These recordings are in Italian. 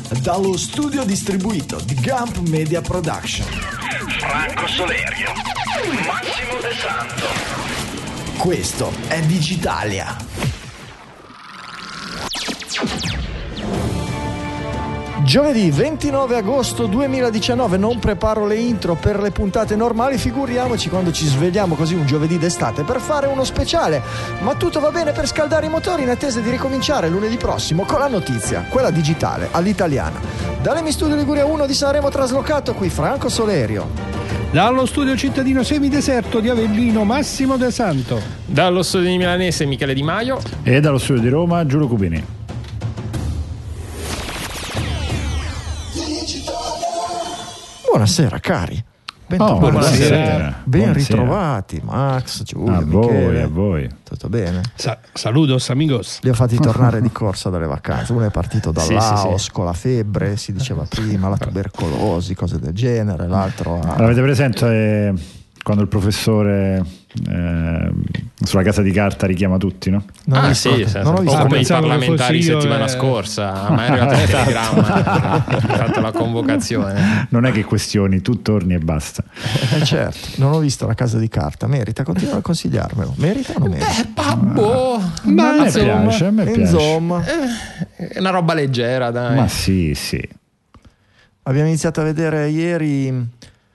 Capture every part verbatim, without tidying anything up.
dallo studio distribuito di Gump Media Production. Franco Solerio, Massimo De Santo. Questo è Digitalia. Giovedì ventinove agosto duemiladiciannove, non preparo le intro per le puntate normali, figuriamoci quando ci svegliamo così un giovedì d'estate per fare uno speciale, ma tutto va bene per scaldare i motori in attesa di ricominciare lunedì prossimo con la notizia, quella digitale, all'italiana. Dalle Mi Studio Liguria uno di Sanremo traslocato, qui Franco Solerio. Dallo studio cittadino semideserto di Avellino, Massimo De Santo. Dallo studio di Milanese, Michele Di Maio. E dallo studio di Roma, Giulio Cubini. Buonasera cari, ben, oh, buonasera. buonasera. ben buonasera. ritrovati Max, Giulio, a Michele. voi, a voi. Tutto bene? Sa- saludos amigos. Li ho fatti tornare di corsa dalle vacanze. Uno è partito dal sì, Laos sì, sì. con la febbre, si diceva prima, la tubercolosi, cose del genere. L'altro ha... Avete presente eh, quando il professore eh, sulla casa di carta richiama tutti, no? Non ho ah visto, sì, non ho o visto come i pensavo che parlamentari fossi io, settimana eh. scorsa, ma è arrivato il telegramma, ha fatto la convocazione. Non è che questioni, tu torni e basta. Eh, certo, non ho visto la casa di carta. Merita, continua a consigliarmelo. Merita o non merita? Eh, babbo, Ma a me insomma, piace, a me piace. Insomma, eh, è una roba leggera, dai. Ma sì, sì. abbiamo iniziato a vedere ieri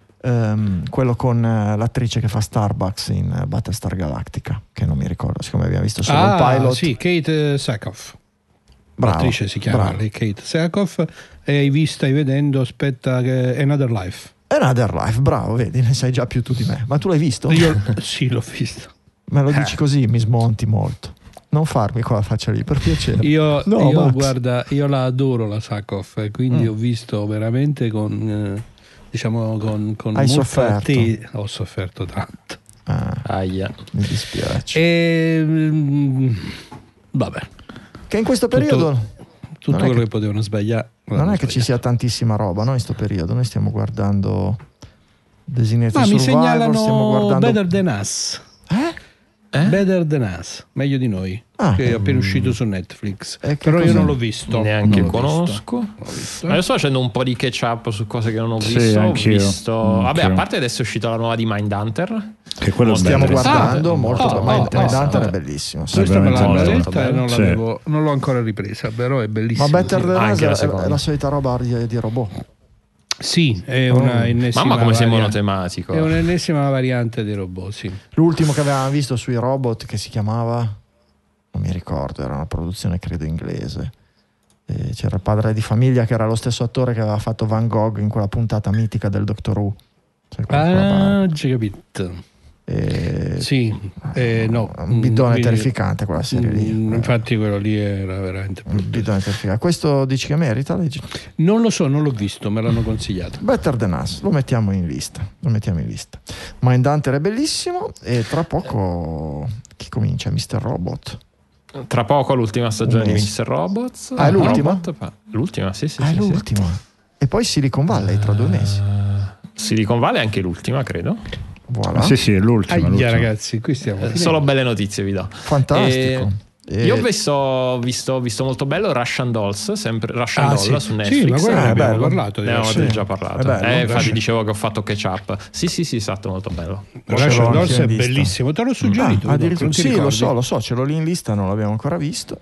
ehm, quello con eh, l'attrice che fa Starbucks in eh, Battlestar Galactica, che non mi ricordo, siccome abbiamo visto solo Ah, il pilot. sì, Kate Sackhoff. Bravo, L'attrice si chiama bravo. lei, Kate Sackhoff. E hai visto, stai vedendo, aspetta, che Another Life. Another Life, bravo, vedi, ne sai già più tu di me. Ma tu l'hai visto? Io sì, l'ho visto. Me lo dici così, mi smonti molto. Non farmi quella faccia lì, per piacere. Io, No, io Max. guarda, io la adoro la Sackhoff, e quindi Mm. ho visto veramente con, eh, diciamo, con, con Hai molta sofferto? te- ho sofferto tanto. Ah, Aia. mi dispiace. E mm, vabbè, Che in questo tutto- periodo tutto Non è quello che- che, potevano sbagliare. non è che ci sia tantissima roba, no? In questo periodo noi stiamo guardando Designated Ma mi Survivor, stiamo segnalano guardando Better Than Us. Eh? Eh? Better Than Us, meglio di noi, Ah. che è appena uscito su Netflix. E che Però io cos'è? non l'ho visto. Neanche Non l'ho conosco. visto. Non l'ho visto. Adesso sto facendo un po' di catch up su cose che non ho Sì, visto. Ho anch'io. visto. Vabbè, Anch'io. a parte adesso è uscita la nuova di Mindhunter. Che quello Lo è stiamo bello. guardando, Ah, molto oh, bello. oh, Ma oh, Mindhunter oh, è bellissimo. sì. Questa me veramente l'hanno molto detta e bello. non, Sì. l'avevo, non l'ho ancora ripresa, però è bellissimo. Ma Better sì. Than Us Anche la è, seconda. è la solita roba di, di robot. Sì, è una Oh. ennesima Mamma, come sei varia- monotematico. È un'ennesima variante dei robot, sì. L'ultimo che avevamo visto sui robot, che si chiamava, non mi ricordo, era una produzione credo inglese. E c'era il padre di famiglia che era lo stesso attore che aveva fatto Van Gogh in quella puntata mitica del Doctor Who. Sai, quella- quella- Ah, già capito. e- Sì, eh, no. un bidone Mm, terrificante quella serie lì. mm, Infatti quello lì era veramente Un bidone terrificante. Questo dici che merita? Leggi? Non lo so, non l'ho visto, me l'hanno consigliato. Better Than Us, lo mettiamo in lista. Lo mettiamo in lista. Mindhunter è bellissimo e tra poco chi comincia? mister Robot. Tra poco l'ultima stagione Un di mese. mister Robots. Ah, è l'ultima? Robot, pa- L'ultima, sì, sì. ah, è sì, sì. l'ultima. E poi Silicon Valley tra due mesi. Eh, Silicon Valley è anche l'ultima, credo. Voilà. Sì, sì, è l'ultima. Ahia, l'ultima. ragazzi, qui stiamo Eh, finendo. Solo belle notizie vi do. Fantastico. E- Io ho visto, visto, visto molto bello Russian Dolls, sempre Russian Ah, Doll sì. su Netflix. Sì, ma quello Eh, ne abbiamo bello. parlato. di Ne avevamo Russian- già parlato. È bello, eh, infatti Russian- dicevo che ho fatto catch up. Sì, sì, sì, è stato molto bello. Russian Ce l'ho Dolls anche è in lista. bellissimo, te l'ho Ah, suggerito. addirittura- non ti sì, lo ricordi? so, lo so, ce l'ho lì in lista, non l'abbiamo ancora visto.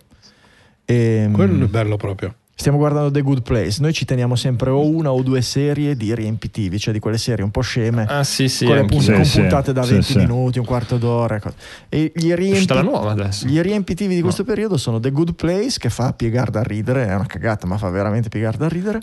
E, Quello è bello proprio. stiamo guardando The Good Place. Noi ci teniamo sempre o una o due serie di riempitivi, cioè di quelle serie un po' sceme, Ah, sì, sì. con, le anche- pun- Sì, con sì, puntate da sì, venti sì. minuti, un quarto d'ora. co- E gli, È riempi- uscita la nuova adesso. gli riempitivi di questo periodo sono The Good Place, che fa piegare da ridere, è una cagata, ma fa veramente piegare da ridere.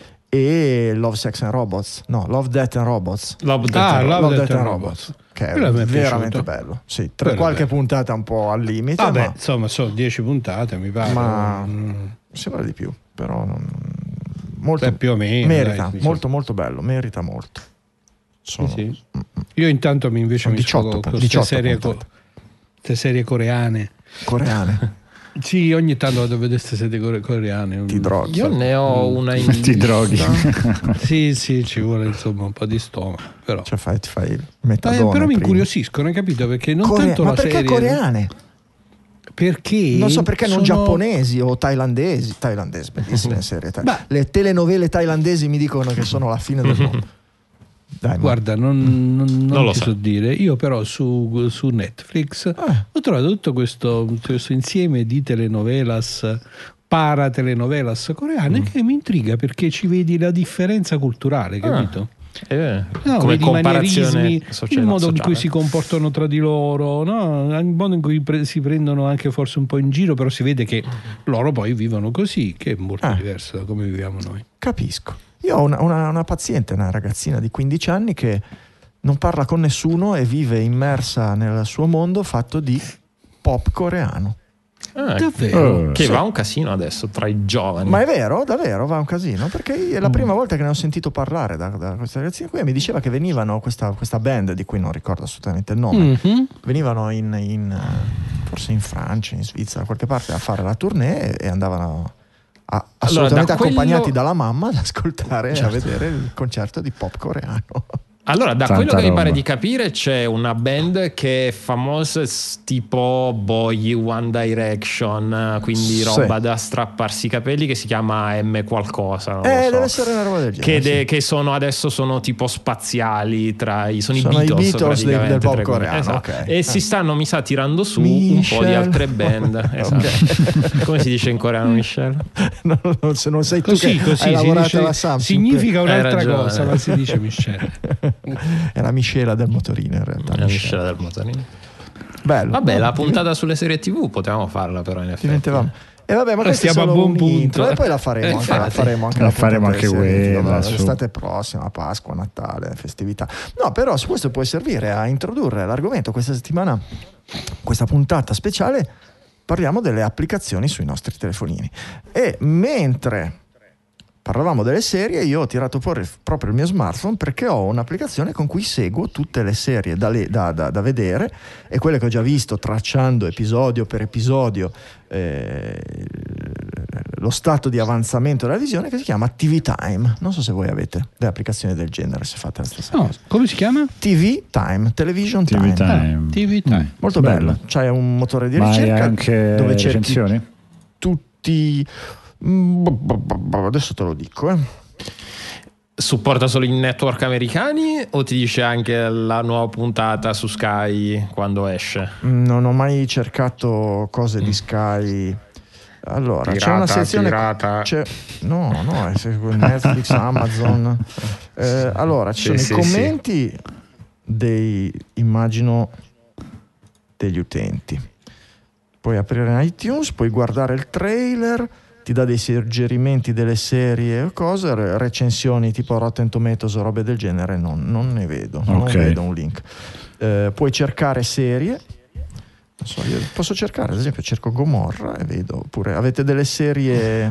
E Love, Sex and Robots, no, Love, Death and Robots. Love, Death Ah, and Love, Love, Death Death and and Robots. Robots, che è Quello mi è veramente piaciuto. bello. Sì, tra Quello è qualche bello. puntata un po' al limite, Vabbè, ma insomma, sono dieci puntate, mi pare. Ma- Mm. sembra di più, però non- molto, Beh, più o meno, merita, dai, molto molto bello, merita molto. Sono- Sì, sì. Io intanto mi invece Sono mi diciotto, sfogo con diciotto queste serie, co- puntate. queste serie coreane. Coreane. Sì, ogni tanto vado a vedere queste serie core- coreane. Ti droghi. Io ne ho una in Ti droghi. Sì, sì, ci vuole insomma un po' di stomaco. Però, Cioè fai, ti fai il Eh, metadone però mi prima. incuriosiscono, hai capito? Perché non Core- tanto ma la perché serie. coreane? Perché Non so perché non sono... giapponesi o thailandesi. Thailandesi, bellissime serie. Thai- Le telenovele thailandesi mi dicono che sono la fine del mondo. Dai, Guarda, non, non, non, Non lo ti so. so dire. Io però su, su Netflix Ah. ho trovato tutto questo, questo insieme di telenovelas, para-telenovelas coreane che mi intriga, perché ci vedi la differenza culturale, capito? Eh, No, come vedi i comparazione manierismi, sociale, il modo in sociale. cui si comportano tra di loro, no? Il modo in cui pre- si prendono anche forse un po' in giro, però si vede che loro poi vivono così, che è molto Ah. diverso da come viviamo noi. Capisco. Io ho una, una, una paziente, una ragazzina di quindici anni che non parla con nessuno e vive immersa nel suo mondo fatto di pop coreano. Ah, Davvero? che Sì. va un casino adesso tra i giovani. Ma è vero, davvero, va un casino, perché è la prima volta che ne ho sentito parlare da, da questa ragazzina qui e mi diceva che venivano, questa, questa band di cui non ricordo assolutamente il nome, Mhm. venivano in, in, eh, forse in Francia, in Svizzera, da qualche parte a fare la tournée e andavano a- assolutamente da quello- accompagnati dalla mamma ad ascoltare e Certo. a vedere il concerto di pop coreano. Allora, da Tanta quello che mi roba. pare di capire, c'è una band che è famosa s- tipo Boy One Direction, quindi Sì. roba da strapparsi i capelli, che si chiama M qualcosa. Non Eh, lo so. deve essere una roba del genere. Che, de- sì. che sono adesso sono tipo spaziali tra i sono, Sono i i Beatles, Beatles del- praticamente, del pop tra i- coreano, esatto. ok. E Eh. si stanno mi sa tirando su un Michel. po' di altre band. Esatto. Ok. Come si dice in coreano, Michel? No, no, se non sei tu Così, che così hai si lavorato dice- alla Samsung, significa Hai un'altra ragione. cosa, ma si dice Michele. è la miscela del motorino in realtà. La Michel. miscela del motorino. Bello. Vabbè, la No, puntata sulle serie tivù potevamo farla però in effetti. diventavamo. E vabbè, ma questo è Stiamo solo a buon un punto. intro, e poi la faremo, Eh, anche, la infatti. faremo anche La la faremo puntata anche delle serie, quella, vabbè, su. l'estate prossima, Pasqua, Natale, festività. No, però su questo può servire a introdurre l'argomento. Questa settimana, questa puntata speciale, parliamo delle applicazioni sui nostri telefonini. E mentre parlavamo delle serie, io ho tirato fuori proprio il mio smartphone perché ho un'applicazione con cui seguo tutte le serie da, le- da- da- da vedere e quelle che ho già visto, tracciando episodio per episodio eh, lo stato di avanzamento della visione, che si chiama T V Time. Non so se voi avete delle applicazioni del genere, se fate la stessa No, cosa. come si chiama? T V Time, Television T V Time. Time. T V Time. Molto bello. C'è un motore di Ma hai ricerca anche dove cerchi recensioni? tutti. Mm, Adesso te lo dico, eh. Supporta solo i network americani o ti dice anche la nuova puntata su Sky quando esce? Non ho mai cercato cose di Sky. Allora, c'è Pirata, una sezione. pirata. C'è, no, no, è se- Netflix, Amazon. Eh, allora, ci Sì, sono sì, i commenti dei, immagino, degli utenti. Puoi aprire iTunes, puoi guardare il trailer, ti dà dei suggerimenti delle serie o cose, re- recensioni tipo Rotten Tomatoes o robe del genere, non, non ne vedo, non Ok. vedo un link. Eh, puoi cercare serie, non so, io posso cercare, ad esempio cerco Gomorra e vedo, oppure avete delle serie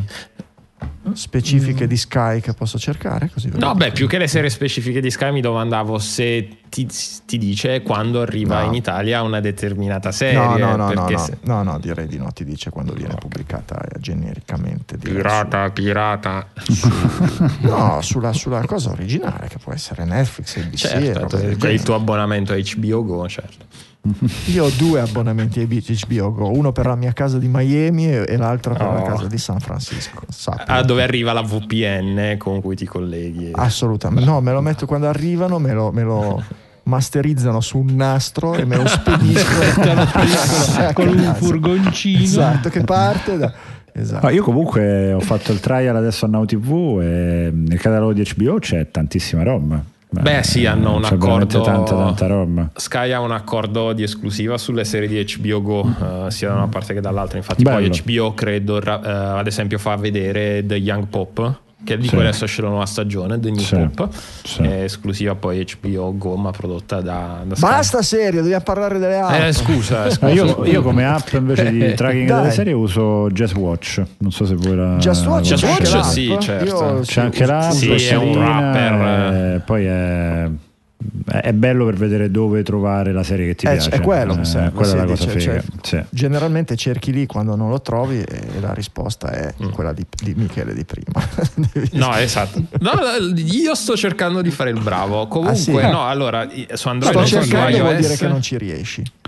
specifiche di Sky che posso cercare? Così vedo. No, beh, più che le serie specifiche di Sky mi domandavo se ti, ti dice quando arriva No. in Italia una determinata serie. No, no, no, no, perché no, se- no, no, direi di no, ti dice quando viene pubblicata eh, genericamente. direi Pirata, pirata. su- no, sulla, sulla cosa originale che può essere Netflix, A B C, Certo, roba del il genere. tuo abbonamento a H B O Go, certo. Io ho due abbonamenti a H B O Go, uno per la mia casa di Miami e, e l'altro per la Oh. casa di San Francisco. Sappi. Ah, dove arriva la V P N con cui ti colleghi. Assolutamente. No, me lo metto quando arrivano, me lo, me lo masterizzano su un nastro e me lo spediscono a Con un casa. furgoncino. Esatto, che parte da... Esatto. Ah, io comunque ho fatto il trial adesso a Now T V e nel catalogo di H B O c'è tantissima roba. Beh, sì, hanno un c'è veramente accordo- tanta tanta roba. Sky ha un accordo di esclusiva sulle serie di H B O Go, eh, sia da una parte che dall'altra. Infatti, Bello. poi H B O credo, ra- eh, ad esempio, fa vedere The Young Pop, che di Sì. cui adesso esce la nuova stagione, The New Sì. Pop, Sì. è esclusiva poi H B O Go, ma prodotta da, da Sky. Basta serio, dobbiamo parlare delle app. Eh, scusa, scusa. Ah, io, io come app invece di tracking Dai. delle serie uso Just Watch. Non so se voi la Just Watch, Just c'è anche Watch, l'app? sì, certo. Io, c'è anche l'app, Sì, è è un carina, wrapper. e poi è è bello per vedere dove trovare la serie che ti Eh, piace. è quello che serve, quella sì, è la cosa dice, figa. cioè, Sì. generalmente cerchi lì quando non lo trovi e la risposta è Mm. quella di, di Michele di prima. Devi- No, esatto. No, no, io sto cercando di fare il bravo. Comunque, Ah, sì? no, allora su Android Sto non so su cercando, vuol iOS. dire che non ci riesci.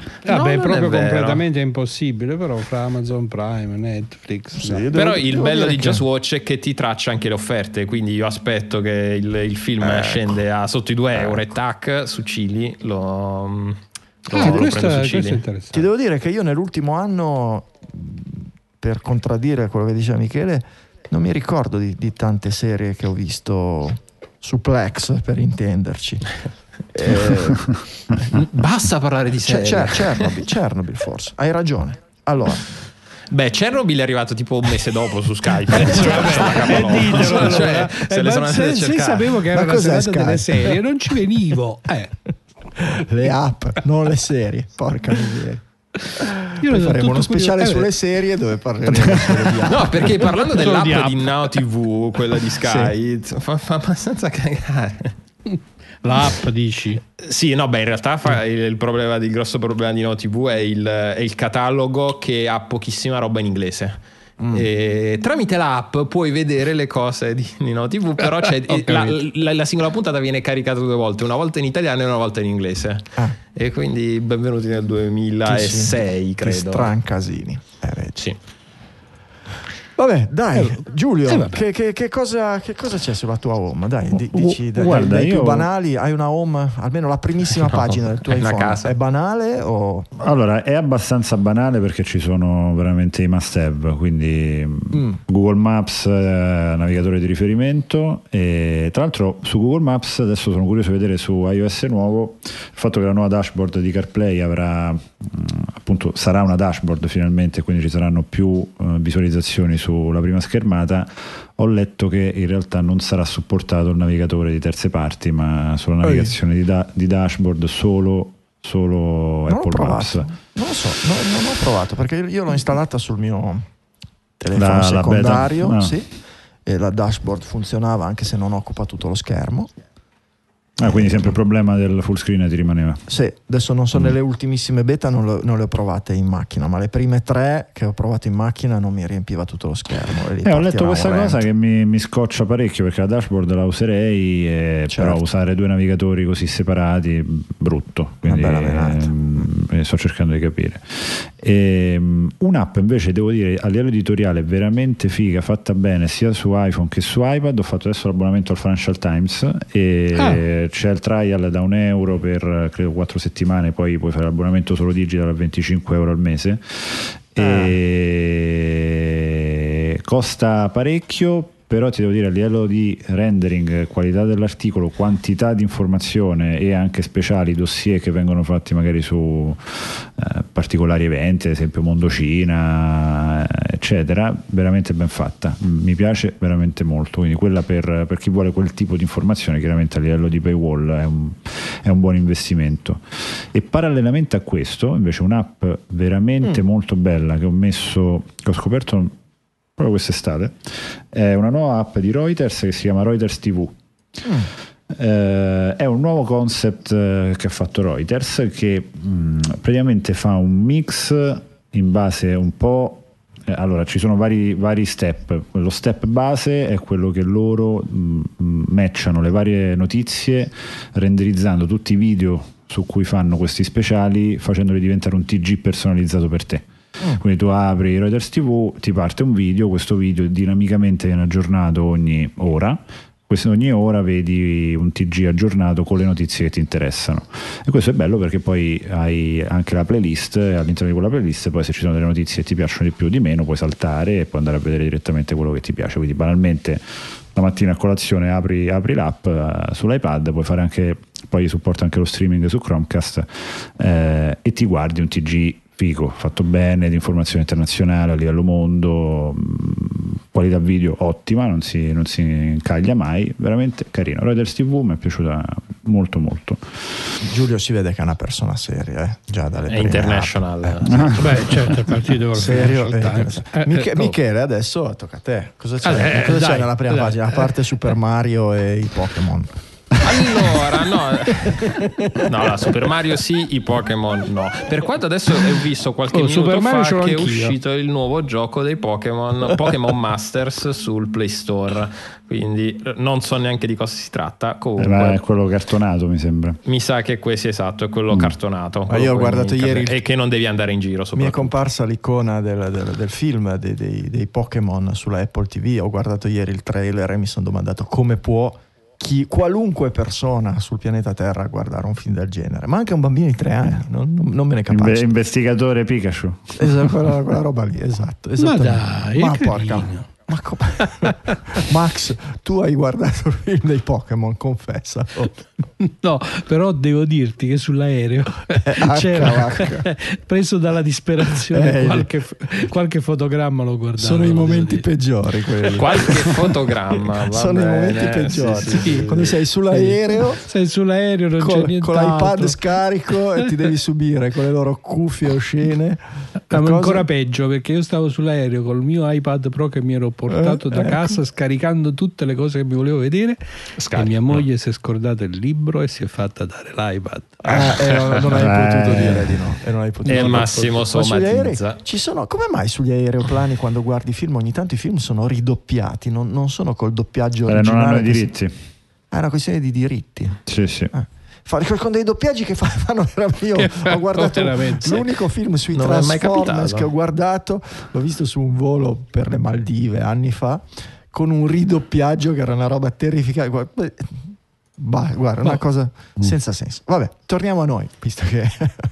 Vabbè, No, è non proprio è vero. completamente impossibile, però fra Amazon Prime, Netflix. Sì, no. devo- Però il devo bello dire di che- Just Watch è che ti traccia anche le offerte, quindi io aspetto che il, il film Ecco. scende a sotto i due euro e tac, su Cili lo, lo, Ah, lo questo, prendo su questo è Cili. interessante. Ti devo dire che io nell'ultimo anno, per contraddire quello che diceva Michele, non mi ricordo di, di tante serie che ho visto su Plex, per intenderci. Eh, Basta parlare di c'è, serie. c'è Chernobyl, Chernobyl forse, hai ragione. Allora, Beh, Chernobyl è arrivato tipo un mese dopo su Skype. Eh, ditelo, allora. Cioè, se Eh, le ma sono andate se, a se cercare. sapevo che Ma era una cos'è serata delle Skype? serie, non ci venivo. Eh. le app, non le serie, porca miseria. Io Poi sono faremo tutto uno speciale curioso. sulle serie dove parleremo solo di app. No, perché parlando Solo dell'app di app. di Now T V, quella di Sky, fa, fa abbastanza cagare. L'app dici? Sì, no, beh, in realtà fa il, il problema, il grosso problema di Now T V è il, è il catalogo che ha pochissima roba in inglese. Mm. E tramite l'app puoi vedere le cose di, di Now T V, però c'è, Ho la, capito. la, la singola puntata viene caricata due volte, una volta in italiano e una volta in inglese. Ah. E quindi benvenuti nel duemilasei, Che credo. strancasini. Eh, vedi. Sì. Vabbè, dai, Giulio, eh, vabbè. che, che- che cosa, che cosa c'è sulla tua home? Dai, di- Gu- dici dai, guarda, dai più io- banali, hai una home, almeno la primissima No, pagina del tuo è una iPhone. casa. È banale o... Allora, è abbastanza banale perché ci sono veramente i must have, quindi Mm. Google Maps, eh, navigatore di riferimento, e tra l'altro su Google Maps adesso sono curioso di vedere su iOS nuovo il fatto che la nuova dashboard di CarPlay avrà mh, appunto sarà una dashboard finalmente, quindi ci saranno più eh, visualizzazioni sulla prima schermata. Ho letto che in realtà non sarà supportato il navigatore di terze parti, ma sulla navigazione di, da- di dashboard solo, solo Non l'ho Apple Maps. provato, non lo so, no- non ho provato perché io l'ho installata sul mio telefono La- la secondario, beta? Ah. sì, e la dashboard funzionava anche se non occupa tutto lo schermo. Ah, quindi sempre il problema del full screen ti rimaneva. Sì, adesso non so, nelle ultimissime beta non, lo- non le ho provate in macchina, ma le prime tre che ho provato in macchina non mi riempiva tutto lo schermo. E lì Eh, ho letto partirà questa un cosa rant. che mi, mi scoccia parecchio perché la dashboard la userei, eh, Certo. però usare due navigatori così separati brutto, quindi bella menata. ehm, sto cercando di capire. Ehm, un'app invece devo dire a livello editoriale veramente figa, fatta bene sia su iPhone che su iPad. Ho fatto adesso l'abbonamento al Financial Times e Ah. c'è il trial da un euro per credo quattro settimane, poi puoi fare l'abbonamento solo digital a venticinque euro al mese. E costa parecchio, però ti devo dire a livello di rendering, qualità dell'articolo, quantità di informazione e anche speciali dossier che vengono fatti magari su eh, particolari eventi, ad esempio Mondocina, eccetera, veramente ben fatta, mi piace veramente molto, quindi quella per, per chi vuole quel tipo di informazione chiaramente a livello di paywall è un, è un buon investimento. E parallelamente a questo invece un'app veramente Mm. molto bella che ho messo, che ho scoperto proprio quest'estate, è una nuova app di Reuters che si chiama Reuters T V. Mm. Eh, è un nuovo concept eh, che ha fatto Reuters che mh, praticamente fa un mix in base un po'. Eh, allora ci sono vari, vari step. Lo step base è quello che loro mh, matchano le varie notizie renderizzando tutti i video su cui fanno questi speciali, facendoli diventare un T G personalizzato per te. Mm. Quindi tu apri Reuters T V, ti parte un video, questo video dinamicamente viene aggiornato ogni ora. Questo ogni ora vedi un T G aggiornato con le notizie che ti interessano, e questo è bello perché poi hai anche la playlist e all'interno di quella playlist poi se ci sono delle notizie che ti piacciono di più o di meno puoi saltare e puoi andare a vedere direttamente quello che ti piace. Quindi banalmente la mattina a colazione apri, apri l'app uh, sull'iPad, puoi fare anche, poi supporta anche lo streaming su Chromecast eh, e ti guardi un T G figo, fatto bene, di informazione internazionale a livello mondo, mh, qualità video ottima, non si, non si incaglia mai, veramente carino. Reuters T V mi è piaciuta molto molto. Giulio si vede che è una persona seria, eh? Già dalle È prime international. app. Beh, certo, è partito con Serio? Financial Eh, Times. Eh, Mich- eh, Michele, adesso tocca a te. Cosa c'è, Eh, eh, cosa c'è dai, nella prima dai. pagina? A parte Super Mario e i Pokémon. Allora, no, no, la Super Mario sì, i Pokémon no. Per quanto adesso ho visto qualche Oh, minuto Super Mario ce fa l'ho che è anch'io. uscito il nuovo gioco dei Pokémon, Pokémon Masters sul Play Store, quindi non so neanche di cosa si tratta. Comunque, Ma è quello cartonato, mi sembra. mi sa che questo esatto, è quello Mm. cartonato. Ma quello io ho con guardato i ieri il- e che non devi andare in giro. Mi è soprattutto. comparsa l'icona del, del- del film dei, dei- dei Pokémon sulla Apple ti vu. Ho guardato ieri il trailer e mi sono domandato come può chi, qualunque persona sul pianeta Terra guardare un film del genere, ma anche un bambino di tre anni, non, non- non me ne Inve- capisco. investigatore Pikachu. Esatto, quella, quella roba lì, esatto. Ma esattamente. dai, ma è porca. carino. Ma come? Max, tu hai guardato il film dei Pokémon, confessa. No, però devo dirti che sull'aereo c'era H. preso dalla disperazione Eh, qualche, qualche fotogramma l'ho guardato. Sono i lo devo momenti dire. peggiori quelli. Qualche fotogramma va Sono bene, i momenti peggiori. sì, sì, sì. Quando sei sull'aereo Sei sull'aereo, non c'è con, niente. con l'iPad scarico e ti devi subire con le loro cuffie oscene. Ma Cosa- ancora peggio, perché io stavo sull'aereo col mio iPad Pro che mi ero portato Eh, da ecco. casa, scaricando tutte le cose che mi volevo vedere. Scarico. E mia moglie si è scordata il libro e si è fatta dare l'iPad. Ah, eh, non, non hai Eh. potuto dire di no. E non hai potuto E dire. Massimo Ma sugli aerei somatizza. ci sono, come mai sugli aeroplani quando guardi film ogni tanto i film sono ridoppiati, non, non sono col doppiaggio Eh, non originale? hanno i che si- diritti. Ah, è una questione di diritti. Sì, sì. Ah. Fa- con dei doppiaggi che fa- fanno veramente. Io Che ho fanno guardato veramente. l'unico film sui Non è mai Transformers capitato. che ho guardato, l'ho visto su un volo per le Maldive anni fa, con un ridoppiaggio che era una roba terrificante. Guarda, bah, guarda una No. cosa senza senso. Vabbè, torniamo a noi, visto che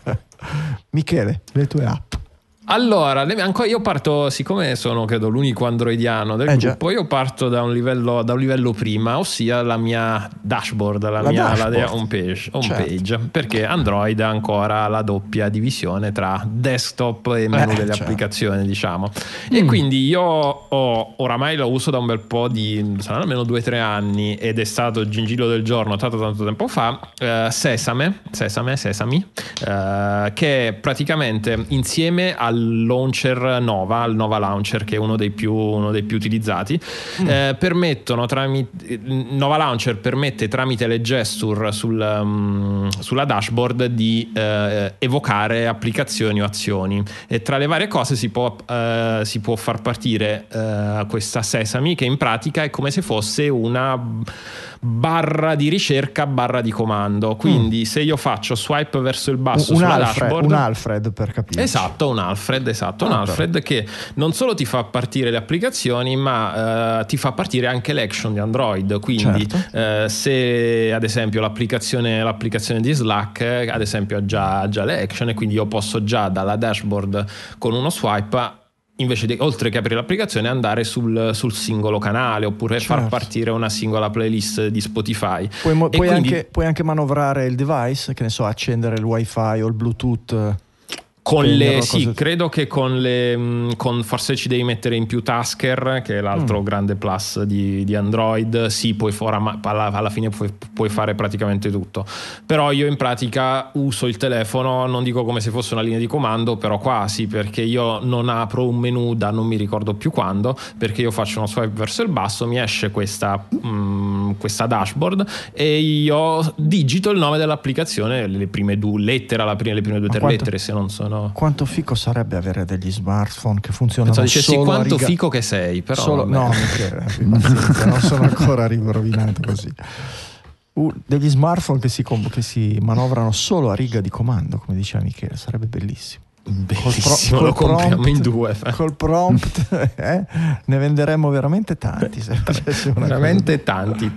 Michele, le tue app. Allora, le- ancora io parto, siccome sono credo l'unico androidiano del Eh, già. gruppo, io parto da un livello, da un livello prima, ossia la mia dashboard, la, La mia la dashboard. home page, home Certo. page, perché Android ha ancora la doppia divisione tra desktop e menu Eh, delle certo. applicazioni, diciamo. E quindi io ho, oramai lo uso da un bel po' di, saranno almeno due o tre anni, ed è stato il gingillo del giorno tanto tanto tempo fa, eh, Sesame, Sesame, Sesami, eh, che praticamente insieme al launcher Nova, al Nova Launcher, che è uno dei più, uno dei più utilizzati, eh, permettono tramite Nova Launcher permette tramite le gesture sul, um, sulla dashboard di eh, evocare applicazioni o azioni, e tra le varie cose si può, eh, si può far partire eh, questa Sesame, che in pratica è come se fosse una barra di ricerca barra di comando. Quindi se io faccio swipe verso il basso un, sulla Alfred, dashboard, un Alfred per capire. esatto, un Alfred, esatto, un Ah, Alfred che non solo ti fa partire le applicazioni, ma eh, ti fa partire anche l'action di Android. Quindi Certo. eh, se ad esempio l'applicazione, l'applicazione di Slack eh, ad esempio ha già, ha già le action, e quindi io posso già dalla dashboard con uno swipe, invece di, oltre che aprire l'applicazione, andare sul, sul singolo canale, oppure far Certo. partire una singola playlist di Spotify. Puoi, mo- E puoi quindi- anche, puoi anche manovrare il device, che ne so, accendere il wifi o il Bluetooth. Con spegnerlo, le, sì, cose- credo che con le mh, con, forse ci devi mettere in più Tasker, che è l'altro Mm. grande plus di, di Android. Sì, puoi fora, ma alla, alla fine puoi, puoi fare praticamente tutto. Però io in pratica uso il telefono, non dico come se fosse una linea di comando, però quasi, perché io non apro un menu da non mi ricordo più quando, perché io faccio uno swipe verso il basso, mi esce questa, mh, questa dashboard e io digito il nome dell'applicazione, le prime due lettere, la prima, le prime due o Ma tre quanto- lettere, se non sono... Quanto fico sarebbe avere degli smartphone che funzionano Pensavo dicessi solo a quanto riga- fico che sei, però solo- vabbè. no, Michele, abbi pazienza, non sono ancora rovinato così. Uh, degli smartphone che si, com- che si manovrano solo a riga di comando, come diceva Michele, sarebbe bellissimo. Bellissimo, Col lo pro- col compriamo prompt- in due. Col prompt eh, ne venderemmo veramente tanti se facessi una Veramente tanti.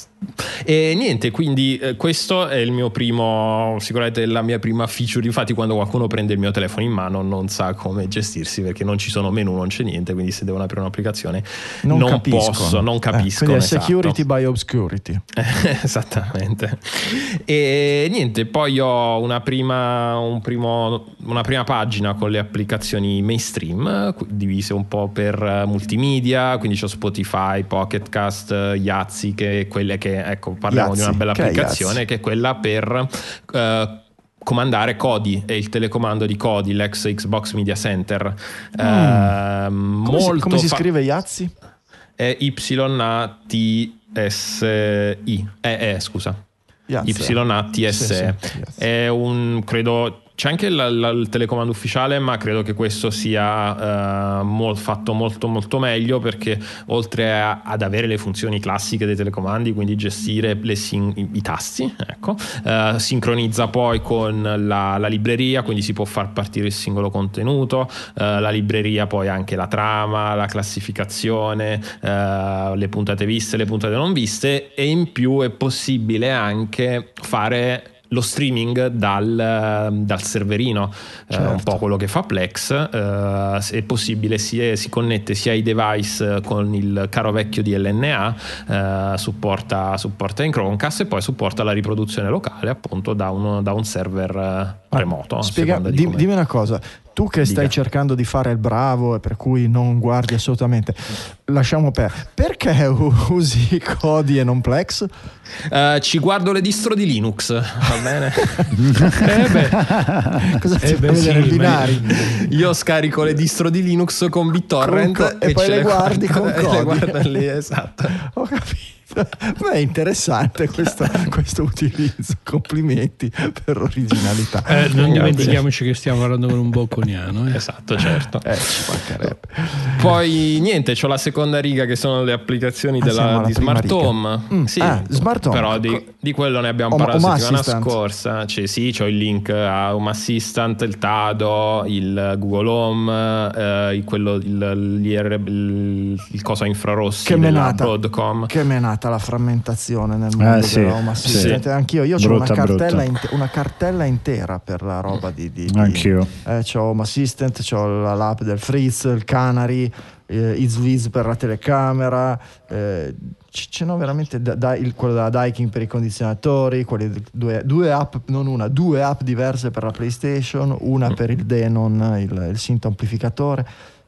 E niente, quindi eh, questo è il mio primo, sicuramente la mia prima feature. Infatti quando qualcuno prende il mio telefono in mano non sa come gestirsi, perché non ci sono menu, non c'è niente, quindi se devono aprire un'applicazione non, non capiscono. posso, non Eh, capiscono, quindi è esatto. security by obscurity. Esattamente. E niente, poi ho una prima, un primo, una prima pagina con le applicazioni mainstream, divise un po' per eh, multimedia, quindi c'ho Spotify, Pocket Cast, Yazzi, che quelle che, ecco, parliamo Yazzi, di una bella che è applicazione, Yazzi? che è quella per eh, comandare Kodi, è il telecomando di Kodi, l'ex Xbox Media Center. Eh, Come, si, molto come si fa- scrive Yazzi? è Y A T S I, eh, eh, scusa, Y A T S E. Sì, sì, è un, credo, c'è anche la, la, il telecomando ufficiale, ma credo che questo sia uh, mol, fatto molto molto meglio, perché oltre a, ad avere le funzioni classiche dei telecomandi, quindi gestire le sin- i, i tasti, ecco, uh, sincronizza poi con la, la libreria, quindi si può far partire il singolo contenuto, uh, la libreria poi anche la trama, la classificazione, uh, le puntate viste, le puntate non viste, e in più è possibile anche fare lo streaming dal, dal serverino, certo. eh, un po' quello che fa Plex, eh, è possibile, si, è, si connette sia ai device con il caro vecchio D L N A, eh, supporta, supporta in Chromecast, e poi supporta la riproduzione locale appunto da, uno, da un server eh, remoto. Ah, spiega, di dimmi, dimmi una cosa, tu che stai Dica. cercando di fare il bravo e per cui non guardi assolutamente, lasciamo perdere, perché usi Kodi e non Plex? Uh, ci guardo le distro di Linux, va bene? eh beh, Cosa ti eh beh, vedere sì, binari? Io scarico le distro di Linux con BitTorrent Con co- e poi ce le guardi guardo, con e le Kodi. guardo lì, esatto. Ho capito. Beh, è interessante questo, questo utilizzo. Complimenti per originalità. Eh, non Grazie. dimentichiamoci che stiamo parlando con un bocconiano. Eh. Esatto, certo. Eh, ci mancherebbe. Poi niente, c'ho la seconda riga che sono le applicazioni Ah, della, siamo alla di prima Smart riga. Home. Mm. Sì, Ah, Smart Home. però di, di quello ne abbiamo Home- parlato la Home settimana Assistant. scorsa. Cioè, sì, c'ho il link a Home Assistant, il Tado, il Google Home, eh, il- quello, il, l'I R, il, il coso a infrarossi Che della menata, Broadcom. che menata la frammentazione nel mondo Eh, sì, della Home Assistant. sì. Anch'io, io ho una Brutta, cartella, brutta. inte- una cartella intera per la roba di, di, di Anch'io. eh, c'ho Home Assistant, c'ho la, l'app del Fritz, il Canary, eh, ItzViz per la telecamera, eh, c- ce n'ho veramente da, da- il, quello della Daikin per i condizionatori, quelle due, due app, non una, due app diverse per la PlayStation, una per il Denon, il, il synth amplificatore.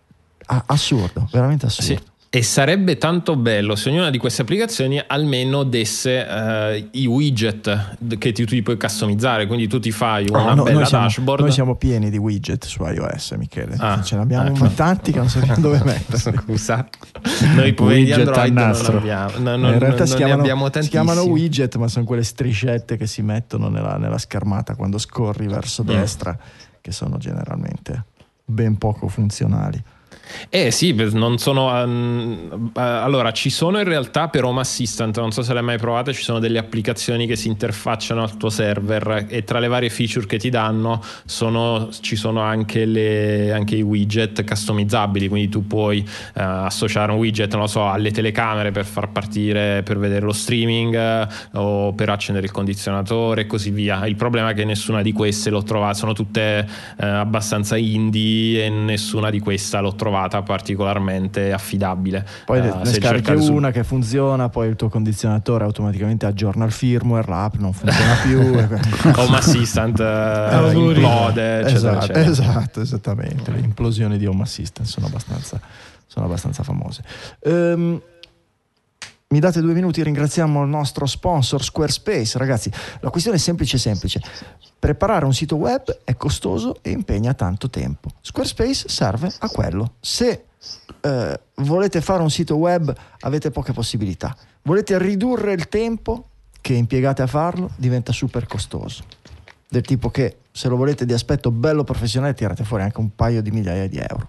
Ah, assurdo, veramente assurdo. Sì. E sarebbe tanto bello se ognuna di queste applicazioni almeno desse eh, i widget che ti, tu ti puoi customizzare, quindi tu ti fai una Oh, no, bella noi siamo, dashboard. noi siamo pieni di widget su iOS, Michele. Ah, ce ne abbiamo ecco. tanti che non sappiamo dove mettere. Scusa, noi poveri di Widget Android a non nastro. abbiamo, no, In non, realtà non si ne chiamano, abbiamo si tantissimi. chiamano widget, ma sono quelle striscette che si mettono nella, nella schermata quando scorri verso Mm. destra, che sono generalmente ben poco funzionali. Eh sì, non sono um, uh, allora ci sono in realtà per Home Assistant, non so se l'hai mai provata, ci sono delle applicazioni che si interfacciano al tuo server, e tra le varie feature che ti danno sono, ci sono anche, le, anche i widget customizzabili, quindi tu puoi uh, associare un widget, non lo so, alle telecamere per far partire, per vedere lo streaming, uh, o per accendere il condizionatore e così via. Il problema è che nessuna di queste l'ho trovata, sono tutte uh, abbastanza indie, e nessuna di queste l'ho trovata particolarmente affidabile. Poi Uh, ne- ne se scarichi cercate su- una che funziona, poi il tuo condizionatore automaticamente aggiorna il firmware, l'app non funziona più. Home Assistant uh, Auguri. implode, eccetera, Esatto, eccetera. esatto, esattamente. Le implosioni di Home Assistant sono abbastanza, sono abbastanza famose. Ehm, mi date due minuti, ringraziamo il nostro sponsor Squarespace. Ragazzi, la questione è semplice semplice. Preparare un sito web è costoso e impegna tanto tempo. Squarespace serve a quello. Se eh, volete fare un sito web, avete poche possibilità. Volete ridurre il tempo che impiegate a farlo, diventa super costoso. Del tipo che se lo volete di aspetto bello professionale tirate fuori anche un paio di migliaia di euro.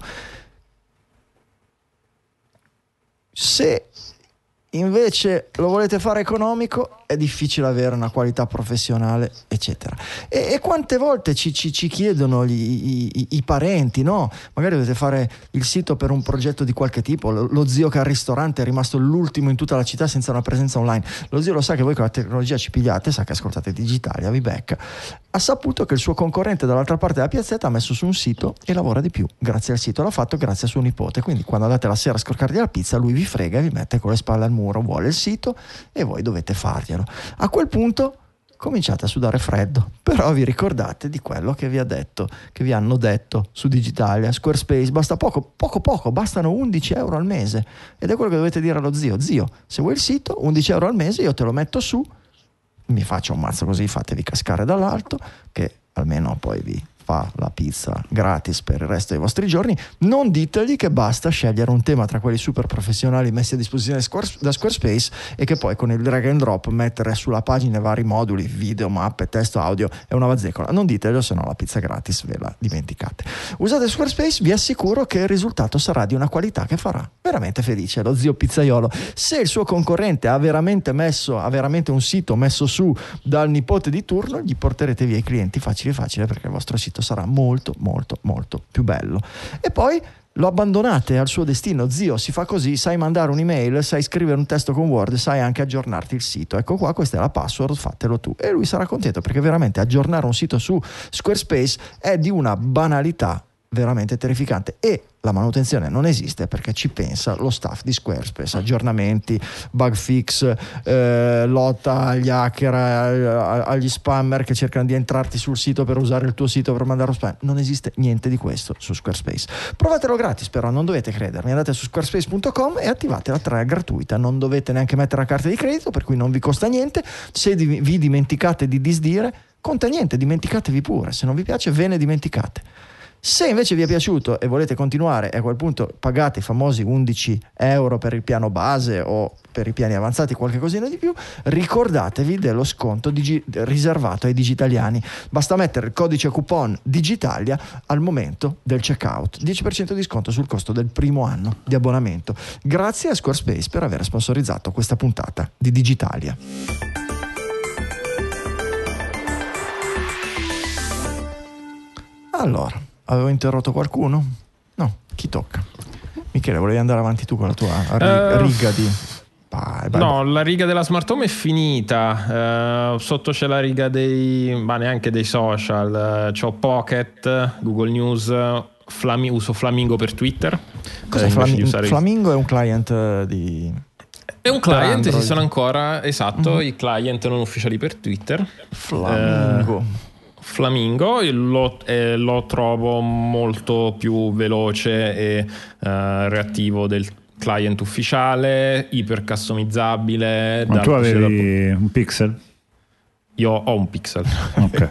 Se invece lo volete fare economico, è difficile avere una qualità professionale, eccetera. E, e quante volte ci, ci, ci chiedono gli, i, i parenti, no? Magari dovete fare il sito per un progetto di qualche tipo, lo, lo zio che al ristorante è rimasto l'ultimo in tutta la città senza una presenza online. Lo zio lo sa che voi con la tecnologia ci pigliate, sa che ascoltate Digitalia, vi becca. Ha saputo che il suo concorrente dall'altra parte della piazzetta ha messo su un sito e lavora di più. Grazie al sito l'ha fatto, grazie a suo nipote. Quindi quando andate la sera a scroccargli la pizza, lui vi frega e vi mette con le spalle al muro, vuole il sito e voi dovete farglielo. A quel punto cominciate a sudare freddo, però vi ricordate di quello che vi ha detto, che vi hanno detto su Digitalia. Squarespace basta poco, poco poco, bastano undici euro al mese, ed è quello che dovete dire allo zio: zio, se vuoi il sito, undici euro al mese, io te lo metto su, mi faccio un mazzo così, fatevi cascare dall'alto, che almeno poi vi fa la pizza gratis per il resto dei vostri giorni. Non ditegli che basta scegliere un tema tra quelli super professionali messi a disposizione da Squarespace e che poi con il drag and drop mettere sulla pagina vari moduli, video, mappe, testo, audio è una bazzecola. Non diteglielo, se no la pizza gratis ve la dimenticate. Usate Squarespace, vi assicuro che il risultato sarà di una qualità che farà veramente felice lo zio pizzaiolo. Se il suo concorrente ha veramente messo ha veramente un sito messo su dal nipote di turno, gli porterete via i clienti facile facile, perché il vostro sito sarà molto molto molto più bello. E poi lo abbandonate al suo destino. Zio, si fa così: sai mandare un'email, sai scrivere un testo con Word, sai anche aggiornarti il sito. Ecco qua, questa è la password, fatelo tu. E lui sarà contento, perché veramente aggiornare un sito su Squarespace è di una banalità veramente terrificante, e la manutenzione non esiste perché ci pensa lo staff di Squarespace. Aggiornamenti, bug fix, eh, lotta agli hacker, agli spammer che cercano di entrarti sul sito per usare il tuo sito per mandare lo spam. Non esiste niente di questo su Squarespace. Provatelo gratis, però non dovete credermi. Andate su squarespace punto com e attivate la trial gratuita. Non dovete neanche mettere la carta di credito, per cui non vi costa niente. Se vi dimenticate di disdire, conta niente, dimenticatevi pure. Se non vi piace, ve ne dimenticate. Se invece vi è piaciuto e volete continuare, e a quel punto pagate i famosi undici euro per il piano base o per i piani avanzati qualche cosina di più, ricordatevi dello sconto digi- riservato ai digitaliani. Basta mettere il codice coupon Digitalia al momento del checkout, dieci per cento di sconto sul costo del primo anno di abbonamento. Grazie a Squarespace per aver sponsorizzato questa puntata di Digitalia. Allora, avevo interrotto qualcuno? No, chi tocca? Michele, volevi andare avanti tu con la tua rig- uh, riga di... Vai, vai, no, vai. La riga della smart home è finita. Uh, sotto c'è la riga dei... ma neanche dei social. Uh, c'ho Pocket, Google News, Flami- uso Flamingo per Twitter. Cos'è eh, Flam- usare... Flamingo è un client di... È un client, esistono ancora, esatto, mm-hmm. i client non ufficiali per Twitter. Flamingo. Uh, Flamingo lo, eh, lo trovo molto più veloce e eh, reattivo del client ufficiale, iper customizzabile. Ma tu avevi da... un Pixel? Io ho un Pixel. Ok.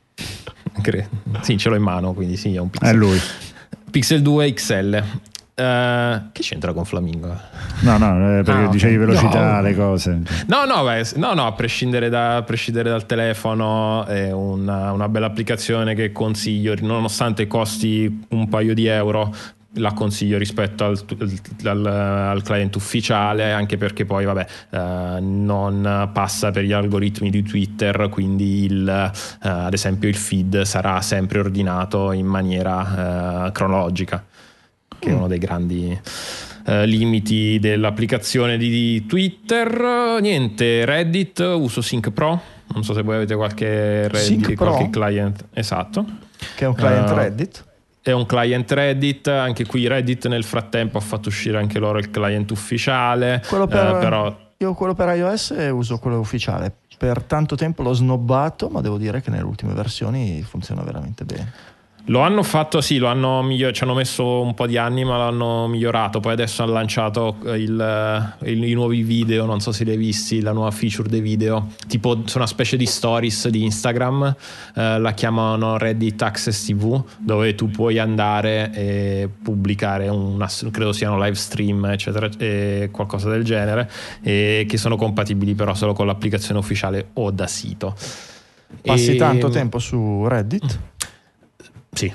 Sì, ce l'ho in mano, quindi sì, è un Pixel. È lui. Pixel due X L. Uh, che c'entra con Flamingo? No, no, eh, perché ah, dicevi velocità, no. le cose. No, no, beh, no, no, a prescindere, da, a prescindere dal telefono è una, una bella applicazione che consiglio, nonostante costi un paio di euro. La consiglio rispetto al, al, al client ufficiale, anche perché poi vabbè eh, non passa per gli algoritmi di Twitter, quindi il, eh, ad esempio il feed sarà sempre ordinato in maniera eh, cronologica, che è uno dei grandi eh, limiti dell'applicazione di Twitter. Niente, Reddit, uso Sync Pro, non so se voi avete qualche Reddit, qualche client. Esatto, che è un client uh, Reddit. È un client Reddit, anche qui Reddit nel frattempo ha fatto uscire anche loro il client ufficiale. Quello per, eh, però... Io quello per iOS uso quello ufficiale. Per tanto tempo l'ho snobbato, ma devo dire che nelle ultime versioni funziona veramente bene. Lo hanno fatto, sì, lo hanno miglior- ci hanno messo un po' di anni, ma l'hanno migliorato. Poi adesso hanno lanciato il, il, i nuovi video, non so se li hai visti, la nuova feature dei video, tipo sono una specie di stories di Instagram, eh, la chiamano Reddit Access T V, dove tu puoi andare e pubblicare una, credo siano live stream, eccetera, e qualcosa del genere, e che sono compatibili però solo con l'applicazione ufficiale o da sito. Passi e... tanto tempo su Reddit? Sì.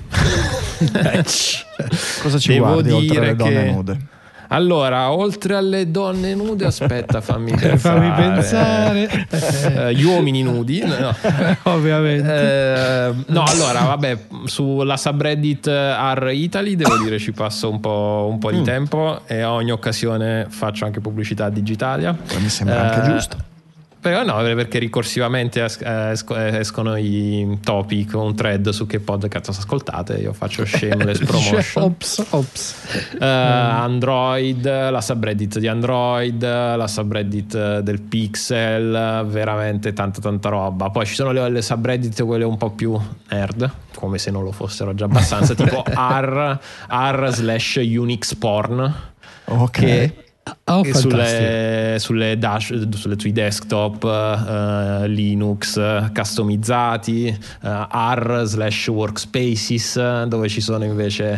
Cosa ci Devo guardi oltre dire alle donne che... nude? Allora, oltre alle donne nude, aspetta, fammi pensare. fammi pensare. Eh, gli uomini nudi, no. Ovviamente. Eh, no, allora, vabbè, sulla subreddit R Italy devo dire ci passo un po', un po' di mm. tempo, e a ogni occasione faccio anche pubblicità a Digitalia. Mi sembra eh, anche giusto. Però no, perché ricorsivamente es- es- escono i topic, un thread su che podcast ascoltate, io faccio shameless promotion. ops, ops. Uh, Android, la subreddit di Android, la subreddit del Pixel, veramente tanta tanta roba. Poi ci sono le, le subreddit, quelle un po' più nerd, come se non lo fossero già abbastanza, tipo r r slash Unix porn, ok, che Oh, e sulle, sulle, dash, sulle sui desktop uh, Linux customizzati, uh, R slash workspaces, dove ci sono invece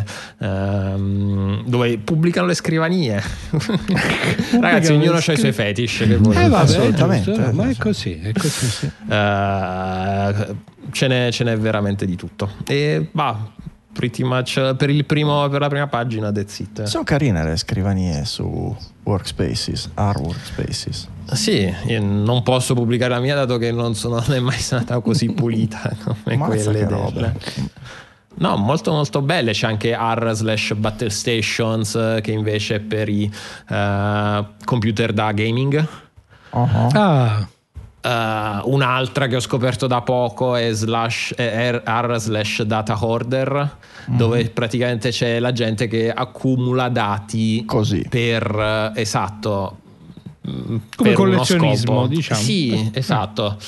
um, dove pubblicano le scrivanie. Ragazzi, ognuno ha i suoi fetish che vuole. Eh, vabbè, assolutamente, giusto, eh, ma è sì. così, è così sì. uh, ce, n'è, ce n'è veramente di tutto e va pretty much per il primo, per la prima pagina that's it. Sono carine le scrivanie su Workspaces, R Workspaces. Sì, io non posso pubblicare la mia dato che non, sono, non è mai stata così pulita come Mazza quelle che delle... robe. No, molto molto belle. C'è anche R slash Battle Stations che invece è per i uh, computer da gaming. Uh-huh. Ah, Uh, un'altra che ho scoperto da poco è slash, è R slash data hoarder, mm. dove praticamente c'è la gente che accumula dati Così. per esatto come per collezionismo, uno scopo. diciamo. Sì, esatto.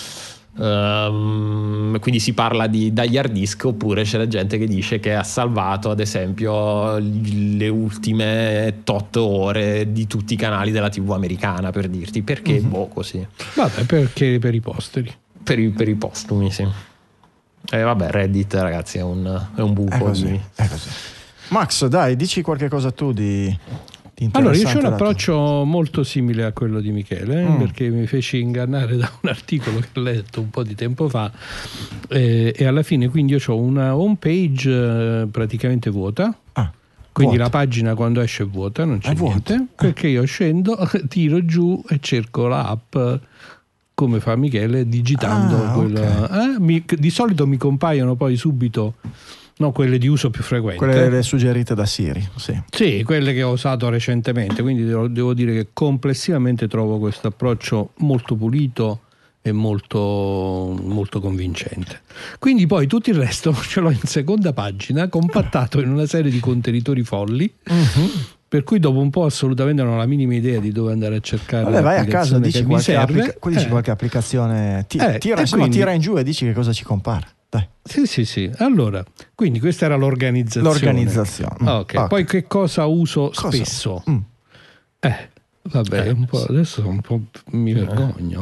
Um, quindi si parla di dagli hard disk, oppure c'è la gente che dice che ha salvato ad esempio le ultime tot ore di tutti i canali della tivù americana, per dirti perché mm-hmm. boh così vabbè, perché per i posteri, per i, per i postumi sì. E vabbè, Reddit ragazzi è un, è un buco È così, di... è così. Max, dai, dici qualche cosa tu di, di allora io c'ho un interessante da approccio molto simile a quello di Michele, Mm. perché mi feci ingannare da un articolo che ho letto un po' di tempo fa, eh, e alla fine quindi io ho una home page eh, praticamente vuota. Ah, Quindi vuota. la pagina quando esce è vuota, non c'è È vuota. niente, perché io scendo, tiro giù e cerco l'app come fa Michele digitando Ah, quella. ok. Eh, mi- di solito mi compaiono poi subito, no, quelle di uso più frequente. Quelle le suggerite da Siri, sì. Sì, quelle che ho usato recentemente, quindi devo, devo dire che complessivamente trovo questo approccio molto pulito e molto, molto convincente. Quindi poi tutto il resto ce l'ho in seconda pagina, compattato in una serie di contenitori folli, per cui dopo un po' assolutamente non ho la minima idea di dove andare a cercare. Vabbè, vai a casa, l'applicazione dici che mi qualche, serve. applica- dici Eh, qualche applicazione, ti- Eh, tira, e insomma, quindi- tira in giù e dici che cosa ci compare. Dai. Sì, sì, sì. Allora, quindi questa era l'organizzazione. L'organizzazione. Ah, ok. Ok. Poi che cosa uso Cosa? spesso? Mm. Eh, vabbè, un po', adesso un po' mi vergogno.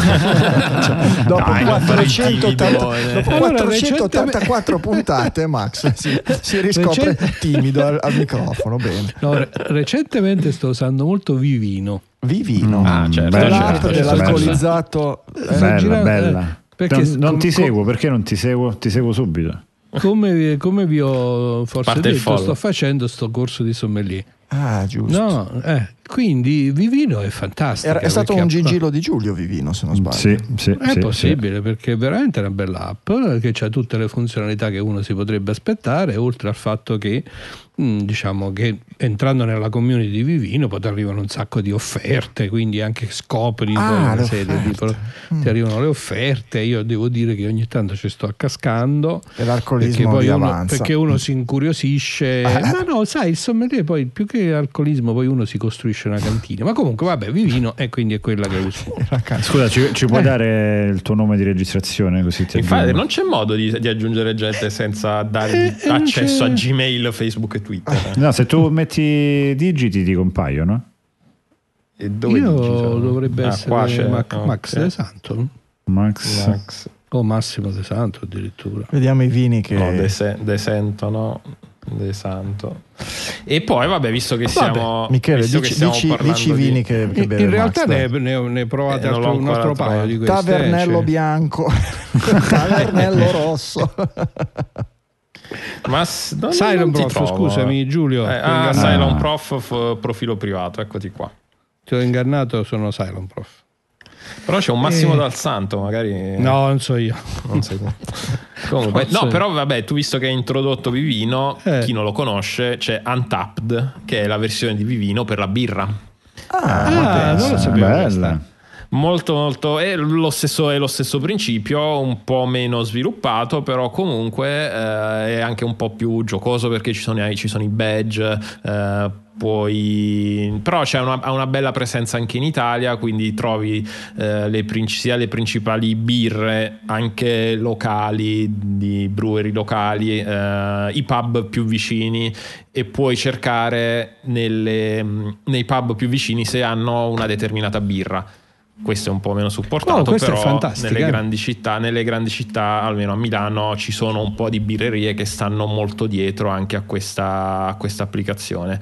Dopo, Dai, non fare il quattrocentottanta timido, eh. dopo Allora, quattrocentottantaquattro puntate, Max si, si riscopre Recent- timido al, al microfono. Bene. No, re- recentemente sto usando molto Vivino. Vivino, Ah, certo, l'app certo, certo, dell'alcolizzato. Sto Bella, girando- bella. eh, perché non non com- ti com- seguo, perché non ti seguo? Ti seguo subito. Come, come vi ho forse Parte il detto, follow. sto facendo sto corso di sommelier. Ah, giusto. No, eh, quindi Vivino è fantastico. Era- è stato perché un appa- gigilo di Giulio Vivino, se non sbaglio. Sì, sì, È sì, possibile, perché è veramente una bella app che ha tutte le funzionalità che uno si potrebbe aspettare, oltre al fatto che mh, diciamo che entrando nella community di Vivino poi ti arrivano un sacco di offerte, quindi anche scopri Ah, poi una le serie di offerte. pro- ti arrivano le offerte. Io devo dire che ogni tanto ci sto accascando, E l'alcolismo perché poi vi uno, avanza. perché uno si incuriosisce. Eh. Ma no, sai, il sommelier poi più che alcolismo poi uno si costruisce una cantina. Ma comunque vabbè, Vivino e quindi è quella che uso. Scusa, ci, ci puoi dare il tuo nome di registrazione così ti Infatti aggiungo? non c'è modo di, di aggiungere gente senza dare Eh, non accesso c'è- a Gmail, Facebook e Twitter. No, se tu metti digiti ti compaiono. E dove Io dici, cioè? dovrebbe Ah, essere qua c'è, Mac- ok. Max De Santo Max. Max. o Massimo De Santo addirittura. Vediamo i vini che... No, De, Se- De Sento, no? De Santo. E poi, vabbè, visto che siamo. Michele, visto dici, che stiamo dici, parlando dici i di- vini che, che In, beve in realtà Max, ne, dai. ne, ne provate Eh, non altro, l'ho un ancora altro paio trovato. di queste. Tavernello eh, bianco, tavernello rosso. Ma s- non, Cylon non ti Prof, trovo. scusami, Giulio, Eh, ti ho ah, ingannato. Cylon Prof, f- profilo privato, eccoti qua. Ti ho ingannato, sono Cylon Prof. Però c'è un Massimo Eh. Dal Santo, magari. No, non so io. Non sei tu. Comunque, Forse- no, però vabbè, tu visto che hai introdotto Vivino, Eh. chi non lo conosce, c'è Untapped, che è la versione di Vivino per la birra. Ah, Ah, non lo sapevo Bella. questa. Molto molto è lo stesso, è lo stesso principio, un po' meno sviluppato, però comunque eh, è anche un po' più giocoso perché ci sono, ci sono i badge, eh, poi però c'è una, ha una bella presenza anche in Italia, quindi trovi eh, le, sia le principali birre anche locali, di brewery locali, eh, i pub più vicini, e puoi cercare nelle, nei pub più vicini se hanno una determinata birra. Questo è un po' meno supportato, wow, però nelle grandi città, nelle grandi città, almeno a Milano, ci sono un po' di birrerie che stanno molto dietro anche a questa, a questa applicazione.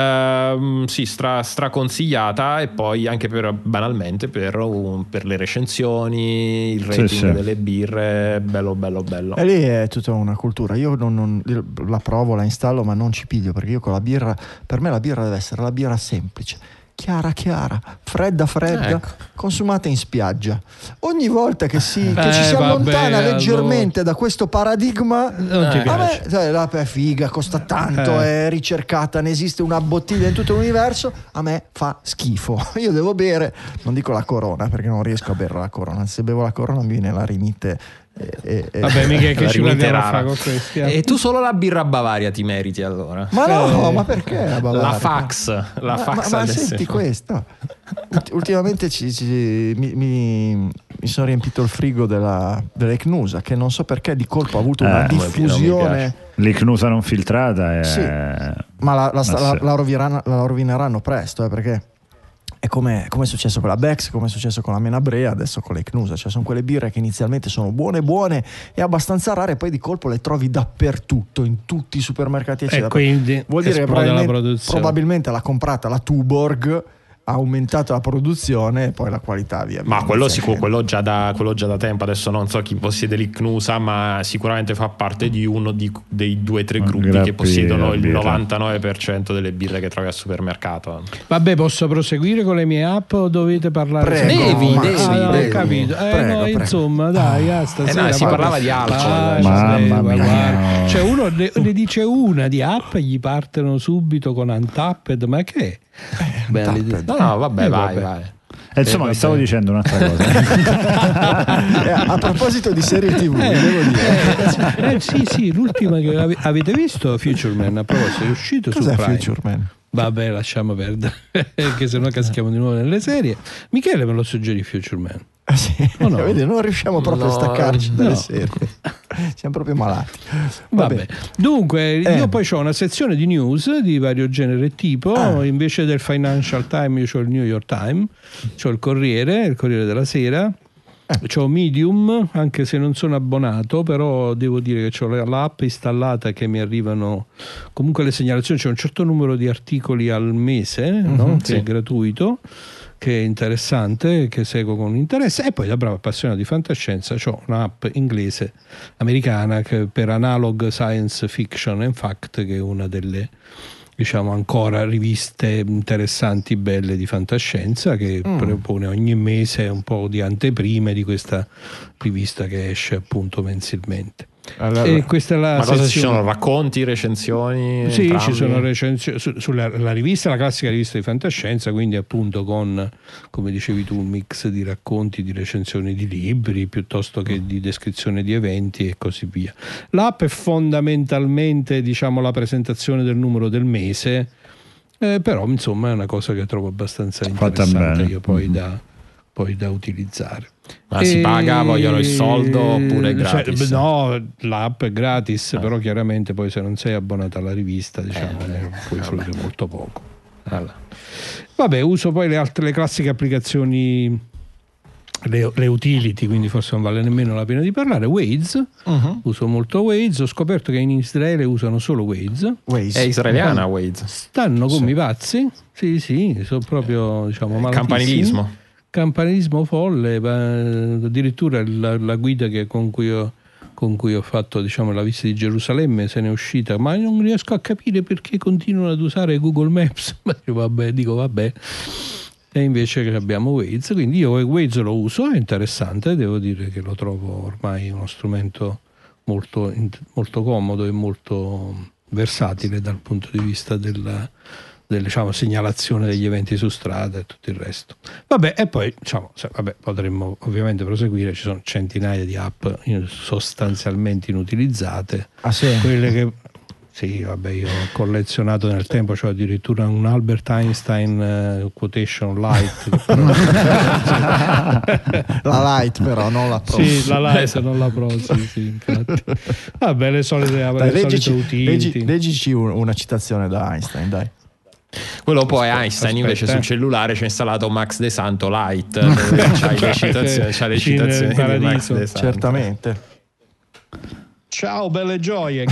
Ehm, sì, stra, straconsigliata, e poi anche per, banalmente per, un, per le recensioni, il rating sì, sì. delle birre, bello bello bello. E lì è tutta una cultura. Io non, non io la provo, la installo, ma non ci piglio, perché io con la birra, per me la birra deve essere la birra semplice, chiara chiara, fredda fredda, ecco. consumata in spiaggia. Ogni volta che, si, che eh, ci si vabbè, allontana leggermente allora. da questo paradigma, non ti a piace. me cioè, la è figa, costa tanto, eh. è ricercata, ne esiste una bottiglia in tutto l'universo, a me fa schifo. Io devo bere, non dico la Corona perché non riesco a bere la Corona, se bevo la Corona mi viene la rinite. E, e, Vabbè, mica che ci prendiamo a fare con questi. E tu solo la birra Bavaria ti meriti allora. Ma no, eh, ma perché la Bavaria? La fax, la ma, fax ma, ma senti questo. Ultimamente ci, ci, mi, mi, mi sono riempito il frigo della, dell'Ecnusa, che non so perché di colpo ha avuto una eh, diffusione. L'Ecnusa non filtrata è... sì, ma la, la, la, la, rovineranno, la rovineranno presto, eh, perché è come, come è successo con la Bex, come è successo con la Menabrea, adesso con l'Ecnusa. Cioè sono quelle birre che inizialmente sono buone buone e abbastanza rare, poi di colpo le trovi dappertutto, in tutti i supermercati eccetera. E quindi vuol dire che probabilmente, probabilmente l'ha comprata la Tuborg, ha aumentato la produzione e poi la qualità via. Ma quello sicuro, quello già, da, quello già da tempo. Adesso non so chi possiede l'Icnusa, ma sicuramente fa parte di uno di, dei due o tre gruppi Grappi, che possiedono il novantanove per cento delle birre che trovi al supermercato. Vabbè, posso proseguire con le mie app o dovete parlare? Prego, devi, ma, devi, sì, ah, devi. Ho capito. Eh, prego, no, prego. insomma, dai, ah, stasera, eh no, si parlava di alcol. Ah, Mamma mia. Guarda. Cioè uno ne, ne dice una di app e gli partono subito con Untapped, ma che? Eh, Beh, no, no, vabbè, eh, vai, vabbè. vai. Eh, insomma, eh, vi stavo dicendo un'altra cosa. eh, a proposito di serie tivù, eh, devo dire. Eh, eh, sì, sì, l'ultima che ave- avete visto, Future Man, a proposito, è uscito Cos'è su Prime. Future Man? Vabbè, lasciamo perdere, che se no caschiamo di nuovo nelle serie. Michele me lo suggerì Future Man. Ah, sì. Oh, no. Vedi, non riusciamo proprio No, a staccarci dalle no. serie. Siamo proprio malati. Vabbè. Vabbè. Dunque, Eh. io poi ho una sezione di news di vario genere e tipo. Ah. Invece del Financial Times, io ho il New York Times, c'ho il Corriere, il Corriere della Sera. C'ho Medium, anche se non sono abbonato, però devo dire che c'ho l'app installata che mi arrivano comunque le segnalazioni. C'è un certo numero di articoli al mese, mm-hmm, no? Che sì. è gratuito, che è interessante, che seguo con interesse. E poi da bravo appassionato di fantascienza c'ho un'app inglese americana che per Analog Science Fiction and Fact, che è una delle, diciamo, ancora riviste interessanti, belle di fantascienza, che mm. propone ogni mese un po' di anteprime di questa rivista che esce appunto mensilmente. Allora, e questa è la ma cosa sezione... ci sono? Racconti, recensioni? Sì, entrambi? ci sono recensioni su, sulla la rivista, la classica rivista di fantascienza, quindi appunto con, come dicevi tu, un mix di racconti, di recensioni di libri piuttosto che di descrizione di eventi e così via. L'app è fondamentalmente, diciamo, la presentazione del numero del mese, eh, però insomma è una cosa che trovo abbastanza interessante io poi mm-hmm. da poi da utilizzare. Ma e... si paga, vogliono il soldo oppure è gratis? Cioè, no, l'app è gratis, eh. però chiaramente poi se non sei abbonato alla rivista, diciamo, eh, ne puoi fruire molto poco. Allora. Vabbè, uso poi le altre le classiche applicazioni, le, le utility, quindi forse non vale nemmeno la pena di parlare. Waze, uh-huh. uso molto Waze, ho scoperto che in Israele usano solo Waze. Waze. È israeliana Waze. Stanno come sì. i pazzi, sì sì, sono proprio, diciamo, malatissimi. Campanilismo. Campanilismo folle, addirittura la, la guida che con cui ho con cui ho fatto, diciamo, la visita di Gerusalemme se n'è uscita, ma non riesco a capire perché continuano ad usare Google Maps. Ma io, vabbè, dico vabbè, e invece che abbiamo Waze, quindi io Waze lo uso, è interessante, devo dire che lo trovo ormai uno strumento molto, molto comodo e molto versatile dal punto di vista della delle, diciamo, segnalazione degli eventi su strada e tutto il resto. Vabbè, e poi diciamo, se, vabbè, potremmo ovviamente proseguire, ci sono centinaia di app sostanzialmente inutilizzate. Ah sì? Quelle che sì, vabbè, io ho collezionato nel tempo, cioè addirittura un Albert Einstein uh, quotation light. La light però, non la pro. Sì, la light, non la pro, sì, sì, infatti. Vabbè, le solite, Dai, le leggici, solite utility. leggi, leggici un- una citazione da Einstein, dai. Quello poi è Einstein, aspetta, invece eh. sul cellulare c'è installato Max De Santo Light, dove c'hai le citazioni, c'ha le Sì, nel citazioni di Max paradiso. De Santo. Certamente. Ciao, belle gioie.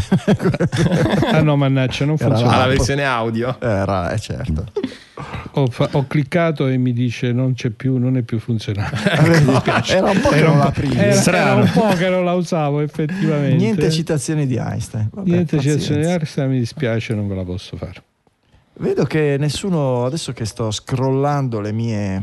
Ah no, mannaggia, non Era funziona. Ha la là. versione audio. Era, eh, certo. Ho, fa- ho cliccato e mi dice non c'è più, non è più funzionale. Mi dispiace. Era un po' che Era non un la po', aprivi. era, era Strano. un po' che non la usavo effettivamente. Niente citazioni di Einstein. Vabbè, Niente pazienza. citazioni di Einstein, mi dispiace, non ve la posso fare. Vedo che nessuno, adesso che sto scrollando le mie,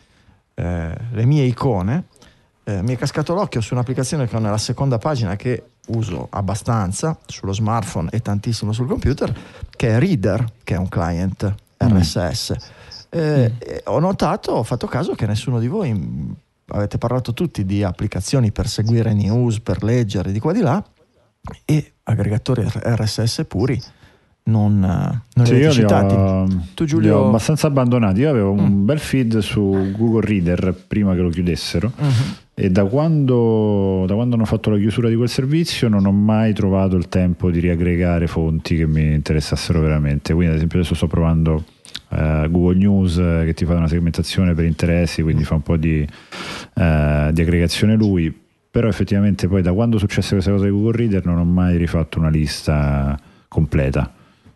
eh, le mie icone, eh, mi è cascato l'occhio su un'applicazione che ho nella seconda pagina, che uso abbastanza sullo smartphone e tantissimo sul computer, che è Reader, che è un client R S S. Eh, e ho notato, ho fatto caso che nessuno di voi, mh, avete parlato tutti di applicazioni per seguire news, per leggere di qua di là, e aggregatori R S S puri non, non Sì, li io avete li citati. ho, Tu, li Giulio? ho abbastanza abbandonati. Io avevo un Mm. bel feed su Google Reader prima che lo chiudessero, Mhm. e da quando, da quando hanno fatto la chiusura di quel servizio non ho mai trovato il tempo di riaggregare fonti che mi interessassero veramente. Quindi ad esempio adesso sto provando eh, Google News, eh, che ti fa una segmentazione per interessi, quindi fa un po' di, eh, di aggregazione lui. Però effettivamente poi da quando successe questa cosa di Google Reader non ho mai rifatto una lista completa.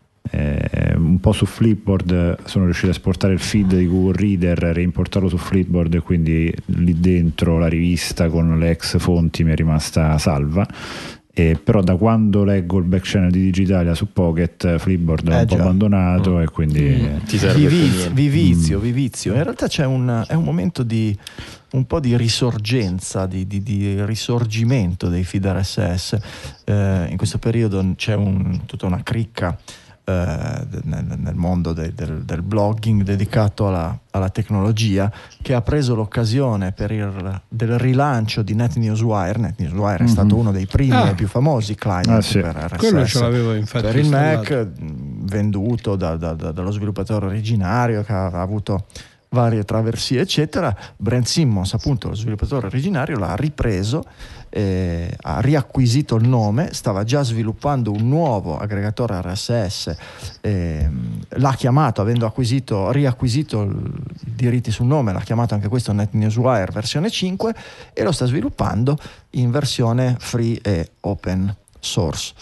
Eh, un po' su Flipboard sono riuscito a esportare il feed di Google Reader, reimportarlo su Flipboard, e quindi lì dentro la rivista con le ex fonti mi è rimasta salva. Eh, però da quando leggo il back channel di Digitalia su Pocket, Flipboard l'ho Eh, un po' già. abbandonato, e quindi Mm. Ti serve più Viviz- niente. vivizio, Mm. vivizio. In realtà c'è un, è un momento di un po' di risorgenza, di, di- di risorgimento dei feed R S S. Eh, in questo periodo c'è un- tutta una cricca eh, nel, nel mondo de- del, del blogging dedicato alla, alla tecnologia, che ha preso l'occasione per il del rilancio di NetNewsWire. NetNewsWire è Mhm. stato uno dei primi Ah. e più famosi client Ah, sì. per R S S. Quello ce l'avevo infatti per il Mac, installato. mh, venduto da- da- da- dallo sviluppatore originario, che ha avuto varie traversie eccetera. Brent Simmons, appunto lo sviluppatore originario, l'ha ripreso, eh, ha riacquisito il nome, stava già sviluppando un nuovo aggregatore R S S, ehm, l'ha chiamato, avendo acquisito, riacquisito il- i diritti sul nome, l'ha chiamato anche questo NetNewsWire versione cinque, e lo sta sviluppando in versione free e open source.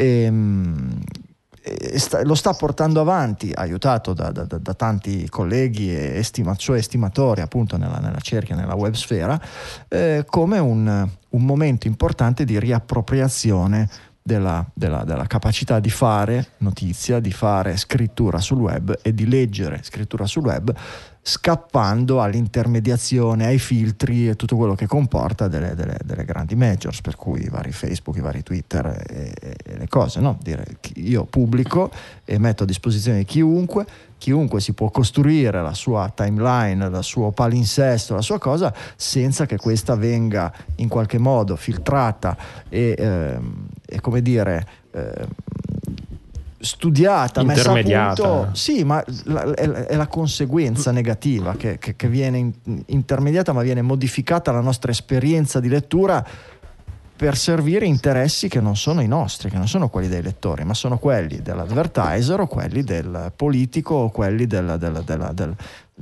Ehm, e sta- lo sta portando avanti, aiutato da, da- da- da tanti colleghi e estima- suoi estimatori, appunto nella, nella cerchia, nella web sfera, eh, come un, un momento importante di riappropriazione della, della- della capacità di fare notizia, di fare scrittura sul web e di leggere scrittura sul web, scappando all'intermediazione, ai filtri e tutto quello che comporta delle, delle- delle grandi majors, per cui i vari Facebook, i vari Twitter e, e le cose, no? Dire, io pubblico e metto a disposizione di chiunque, chiunque si può costruire la sua timeline, il suo palinsesto, la sua cosa, senza che questa venga in qualche modo filtrata e, ehm, e come dire, ehm, studiata, messa a Intermediata. punto. Sì, ma la- è, è la conseguenza negativa che, che- che viene in- intermediata, ma viene modificata la nostra esperienza di lettura per servire interessi che non sono i nostri, che non sono quelli dei lettori, ma sono quelli dell'advertiser o quelli del politico o quelli del, del- della- del-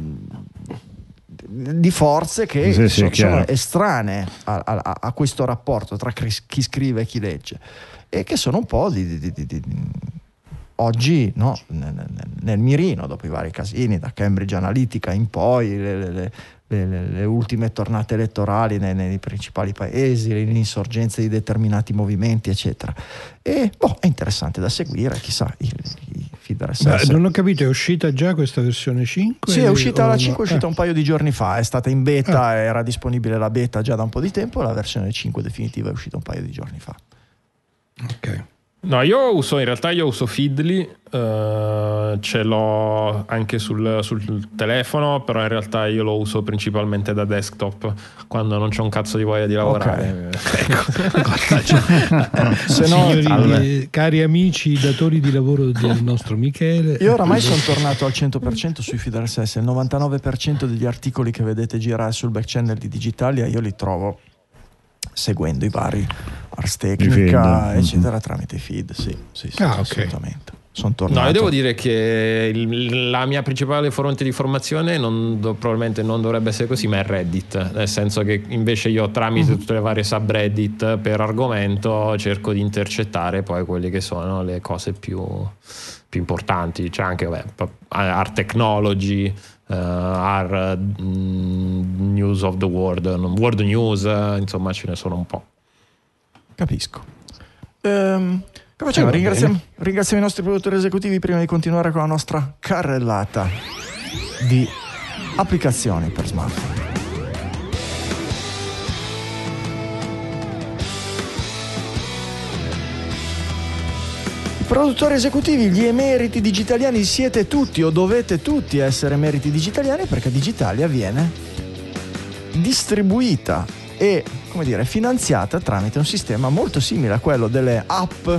di forze che Sì, sì, sono, chiaro. sono estranee a, a- a questo rapporto tra chi chi scrive e chi legge, e che sono un po' di, di- di- di- di- oggi, no, nel, nel- nel mirino, dopo i vari casini da Cambridge Analytica in poi, le, le- le- le- le ultime tornate elettorali nei, nei principali paesi, le insorgenze di determinati movimenti eccetera. E boh, è interessante da seguire, chissà, i, i feed R S S. Beh, non ho capito, è uscita già questa versione cinque? Sì, è uscita o la no? cinque, è uscita Eh, un paio di giorni fa, è stata in beta, era disponibile la beta già da un po' di tempo, la versione cinque definitiva è uscita un paio di giorni fa. ok. No, io uso, in realtà io uso Feedly, uh, ce l'ho anche sul, sul telefono, però in realtà io lo uso principalmente da desktop quando non c'ho un cazzo di voglia di lavorare. Okay. Se no, Signori, cari amici datori di lavoro del nostro Michele, io oramai sono tornato al cento per cento sui feed R S S. Il novantanove per cento degli articoli che vedete girare sul back channel di Digitalia io li trovo seguendo i vari Ars Technica eccetera mm-hmm. tramite i feed. Sì, sì, sì, ah, assolutamente. Sono tornato. No, io devo dire che il, la mia principale fonte di formazione non do, probabilmente non dovrebbe essere così, ma è Reddit, nel senso che invece io tramite tutte le varie subreddit per argomento cerco di intercettare poi quelle che sono le cose più, più importanti. C'è anche vabbè, Art Technology, uh, Art mm, News of the World, World News, insomma ce ne sono un po'. Capisco. Ehm Come facciamo? Ringraziamo, ringraziamo i nostri produttori esecutivi prima di continuare con la nostra carrellata di applicazioni per smartphone. Produttori esecutivi, gli emeriti digitaliani siete tutti o dovete tutti essere emeriti digitaliani, perché Digitalia viene distribuita e, come dire, finanziata tramite un sistema molto simile a quello delle app.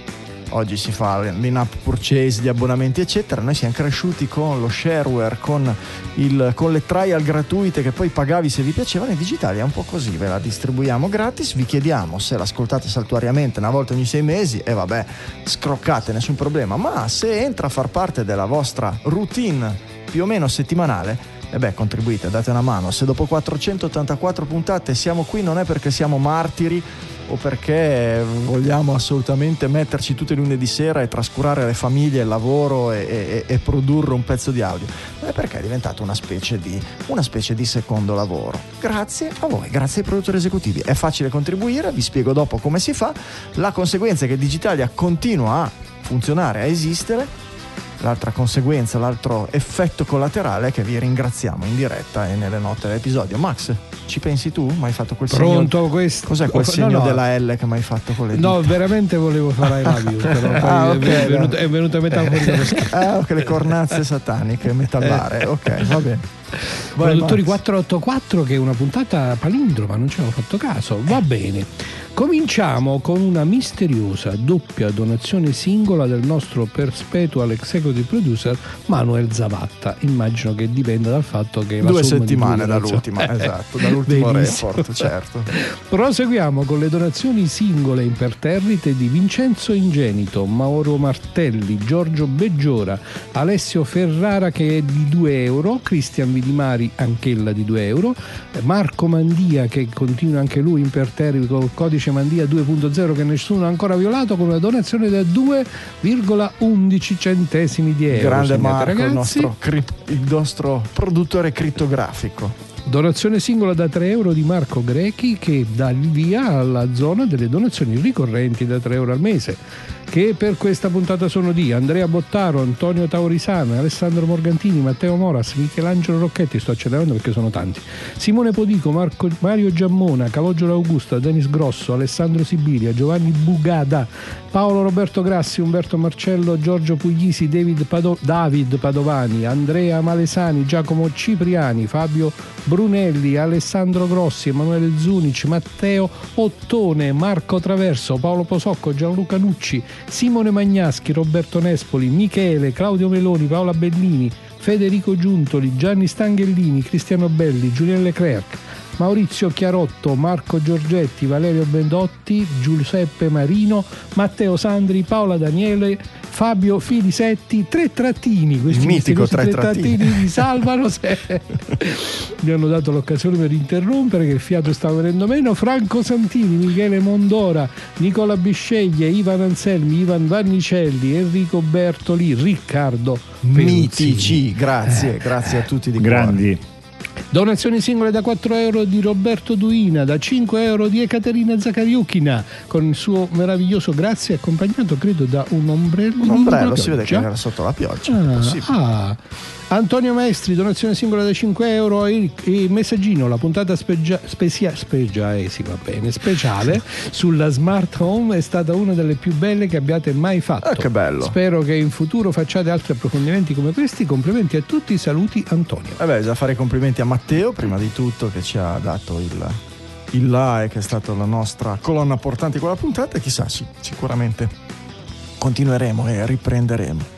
Oggi si fa l'in-app purchase, gli abbonamenti eccetera. Noi siamo cresciuti con lo shareware, con, il, con le trial gratuite che poi pagavi se vi piacevano. E Digitalia è un po' così, ve la distribuiamo gratis, vi chiediamo se l'ascoltate saltuariamente una volta ogni sei mesi e vabbè, scroccate, nessun problema, ma se entra a far parte della vostra routine più o meno settimanale, e beh, contribuite, date una mano. Se dopo quattrocentottantaquattro puntate siamo qui non è perché siamo martiri o perché vogliamo assolutamente metterci tutti i lunedì sera e trascurare le famiglie, il lavoro e, e, e produrre un pezzo di audio, ma è perché è diventato una specie di una specie di secondo lavoro. Grazie a voi, grazie ai produttori esecutivi. È facile contribuire, vi spiego dopo come si fa. La conseguenza è che Digitalia continua a funzionare, a esistere. L'altra conseguenza, l'altro effetto collaterale è che vi ringraziamo in diretta e nelle note dell'episodio. Max, ci pensi tu? Mi hai fatto quel Pronto, segno? Questo... Cos'è quel segno no, no. della L che mi hai fatto con le dita? No, veramente volevo fare I love you, però poi ah, okay, è, venuto, è venuta metaforica per scherzo. Ah, ok, le cornazze sataniche metallare. Ok, va bene. Vai, Produttori Max. quattrocentottantaquattro, che è una puntata palindroma, non ci avevo fatto caso. Va bene. Cominciamo con una misteriosa doppia donazione singola del nostro perpetual executive producer Manuel Zavatta. Immagino che dipenda dal fatto che la due somma settimane di dall'ultima, eh, esatto, dall'ultimo report, certo. Proseguiamo con le donazioni singole imperterrite di Vincenzo Ingenito, Mauro Martelli, Giorgio Beggiora, Alessio Ferrara che è di due euro, Cristian Vidimari anch'ella di due euro, Marco Mandia che continua anche lui imperterrito col codice Mandia due punto zero che nessuno ha ancora violato, con una donazione da due virgola undici centesimi di euro. Grande Marco, il nostro, il nostro produttore crittografico. Donazione singola da tre euro di Marco Grechi, che dà il via alla zona delle donazioni ricorrenti da tre euro al mese, che per questa puntata sono di Andrea Bottaro, Antonio Taurisana, Alessandro Morgantini, Matteo Moras, Michelangelo Rocchetti, sto accelerando perché sono tanti, Simone Podico, Marco, Mario Giammona, Calogero Augusto, Denis Grosso, Alessandro Sibilia, Giovanni Bugada, Paolo Roberto Grassi, Umberto Marcello, Giorgio Puglisi, David, Pado- David Padovani, Andrea Malesani, Giacomo Cipriani, Fabio Brunelli, Alessandro Grossi, Emanuele Zunic, Matteo Ottone, Marco Traverso, Paolo Posocco, Gianluca Nucci, Simone Magnaschi, Roberto Nespoli, Michele, Claudio Meloni, Paola Bellini, Federico Giuntoli, Gianni Stanghellini, Cristiano Belli, Julien Leclerc, Maurizio Chiarotto, Marco Giorgetti, Valerio Bendotti, Giuseppe Marino, Matteo Sandri, Paola Daniele, Fabio Filisetti, tre trattini, questi mitico tre, tre trattini. trattini mi salvano se mi hanno dato l'occasione per interrompere, che il fiato sta venendo meno. Franco Santini, Michele Mondora, Nicola Bisceglie, Ivan Anselmi, Ivan Vannicelli, Enrico Bertoli, Riccardo Mitici, grazie, eh. grazie a tutti di grandi cuore. Donazioni singole da quattro euro di Roberto Duina, da cinque euro di Ekaterina Zakariukina, con il suo meraviglioso grazie, accompagnato credo da un ombrello. Un ombrello, si vede che era sotto la pioggia. Ah, ah. Antonio Maestri, donazione singola da cinque euro. Il, il messaggino, la puntata spegia, specia, specia, eh, sì, va bene, speciale sulla smart home è stata una delle più belle che abbiate mai fatto. Ah, che bello. Spero che in futuro facciate altri approfondimenti come questi. Complimenti a tutti, saluti Antonio. Vabbè, bisogna fare i complimenti a Matteo prima di tutto, che ci ha dato il, il like, che è stata la nostra colonna portante di quella puntata, e chissà, sì, sicuramente continueremo e riprenderemo.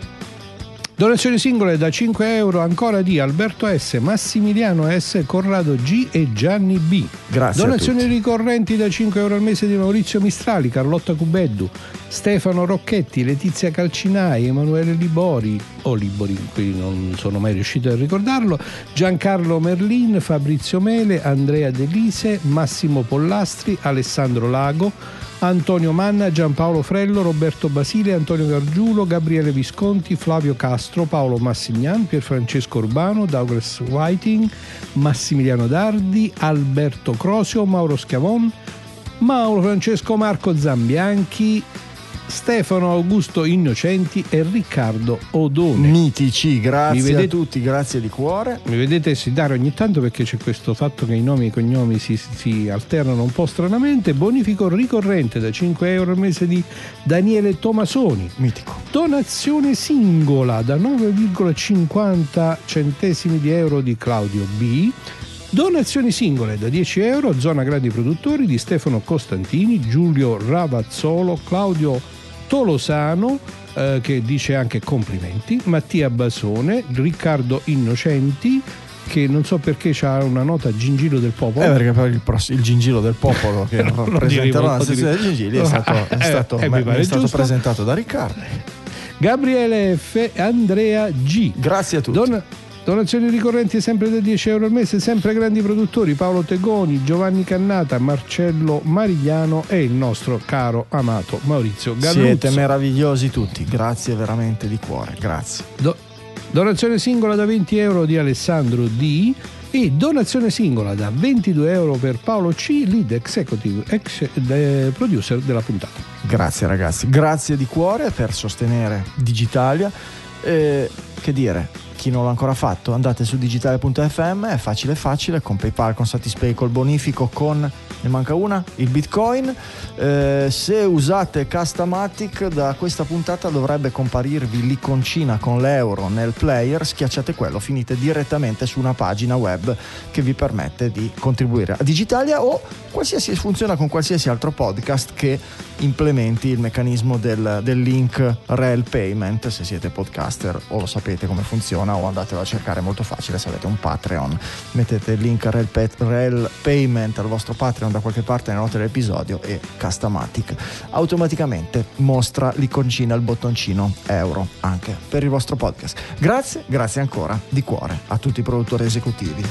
Donazioni singole da cinque euro ancora di Alberto S, Massimiliano S, Corrado G e Gianni B. Grazie. Donazioni ricorrenti da cinque euro al mese di Maurizio Mistrali, Carlotta Cubeddu, Stefano Rocchetti, Letizia Calcinai, Emanuele Libori o Libori, qui non sono mai riuscito a ricordarlo, Giancarlo Merlin, Fabrizio Mele, Andrea Delise, Massimo Pollastri, Alessandro Lago, Antonio Manna, Giampaolo Frello, Roberto Basile, Antonio Gargiulo, Gabriele Visconti, Flavio Castro, Paolo Massignan, Pierfrancesco Urbano, Douglas Whiting, Massimiliano Dardi, Alberto Crosio, Mauro Schiavon, Mauro Francesco Marco Zambianchi, Stefano Augusto Innocenti e Riccardo Odone. Mitici, grazie vedete, a tutti, grazie di cuore. Mi vedete esitare ogni tanto perché c'è questo fatto che i nomi e i cognomi si, si alternano un po' stranamente. Bonifico ricorrente da cinque euro al mese di Daniele Tomasoni. Mitico. Donazione singola da nove virgola cinquanta centesimi di euro di Claudio B. Donazioni singole da dieci euro, Zona Grandi Produttori di Stefano Costantini, Giulio Ravazzolo, Claudio Tolosano, eh, che dice anche complimenti, Mattia Basone, Riccardo Innocenti, che non so perché c'ha una nota Gingillo del Popolo. Eh, perché poi il, pross- il Gingillo del Popolo che rappresenterà la sezione del Gingilli è stato, è stato, eh, eh, è è stato presentato da Riccardo. Gabriele F. Andrea G. Grazie a tutti. Don- Donazioni ricorrenti sempre da dieci euro al mese, sempre grandi produttori, Paolo Tegoni, Giovanni Cannata, Marcello Marigliano e il nostro caro amato Maurizio Galluzzo. Siete meravigliosi tutti, grazie veramente di cuore, grazie. Do- donazione singola da venti euro di Alessandro D e donazione singola da ventidue euro per Paolo C, lead executive ex, de, producer della puntata. Grazie ragazzi, grazie di cuore per sostenere Digitalia. Eh, che dire, chi non l'ha ancora fatto, andate su digitale punto effe emme, è facile facile, con PayPal, con Satispay, col bonifico, con, ne manca una, il Bitcoin. Eh, se usate Castamatic, da questa puntata dovrebbe comparirvi l'iconcina con l'euro nel player, schiacciate quello, finite direttamente su una pagina web che vi permette di contribuire a Digitalia o qualsiasi, funziona con qualsiasi altro podcast che implementi il meccanismo del, del link rel payment. Se siete podcaster o lo sapete come funziona o andatelo a cercare, molto facile. Se avete un Patreon, mettete il link rel, pay, rel payment al vostro Patreon da qualche parte nelle note dell'episodio e Castamatic automaticamente mostra l'iconcina, il bottoncino euro anche per il vostro podcast. Grazie, grazie ancora di cuore a tutti i produttori esecutivi.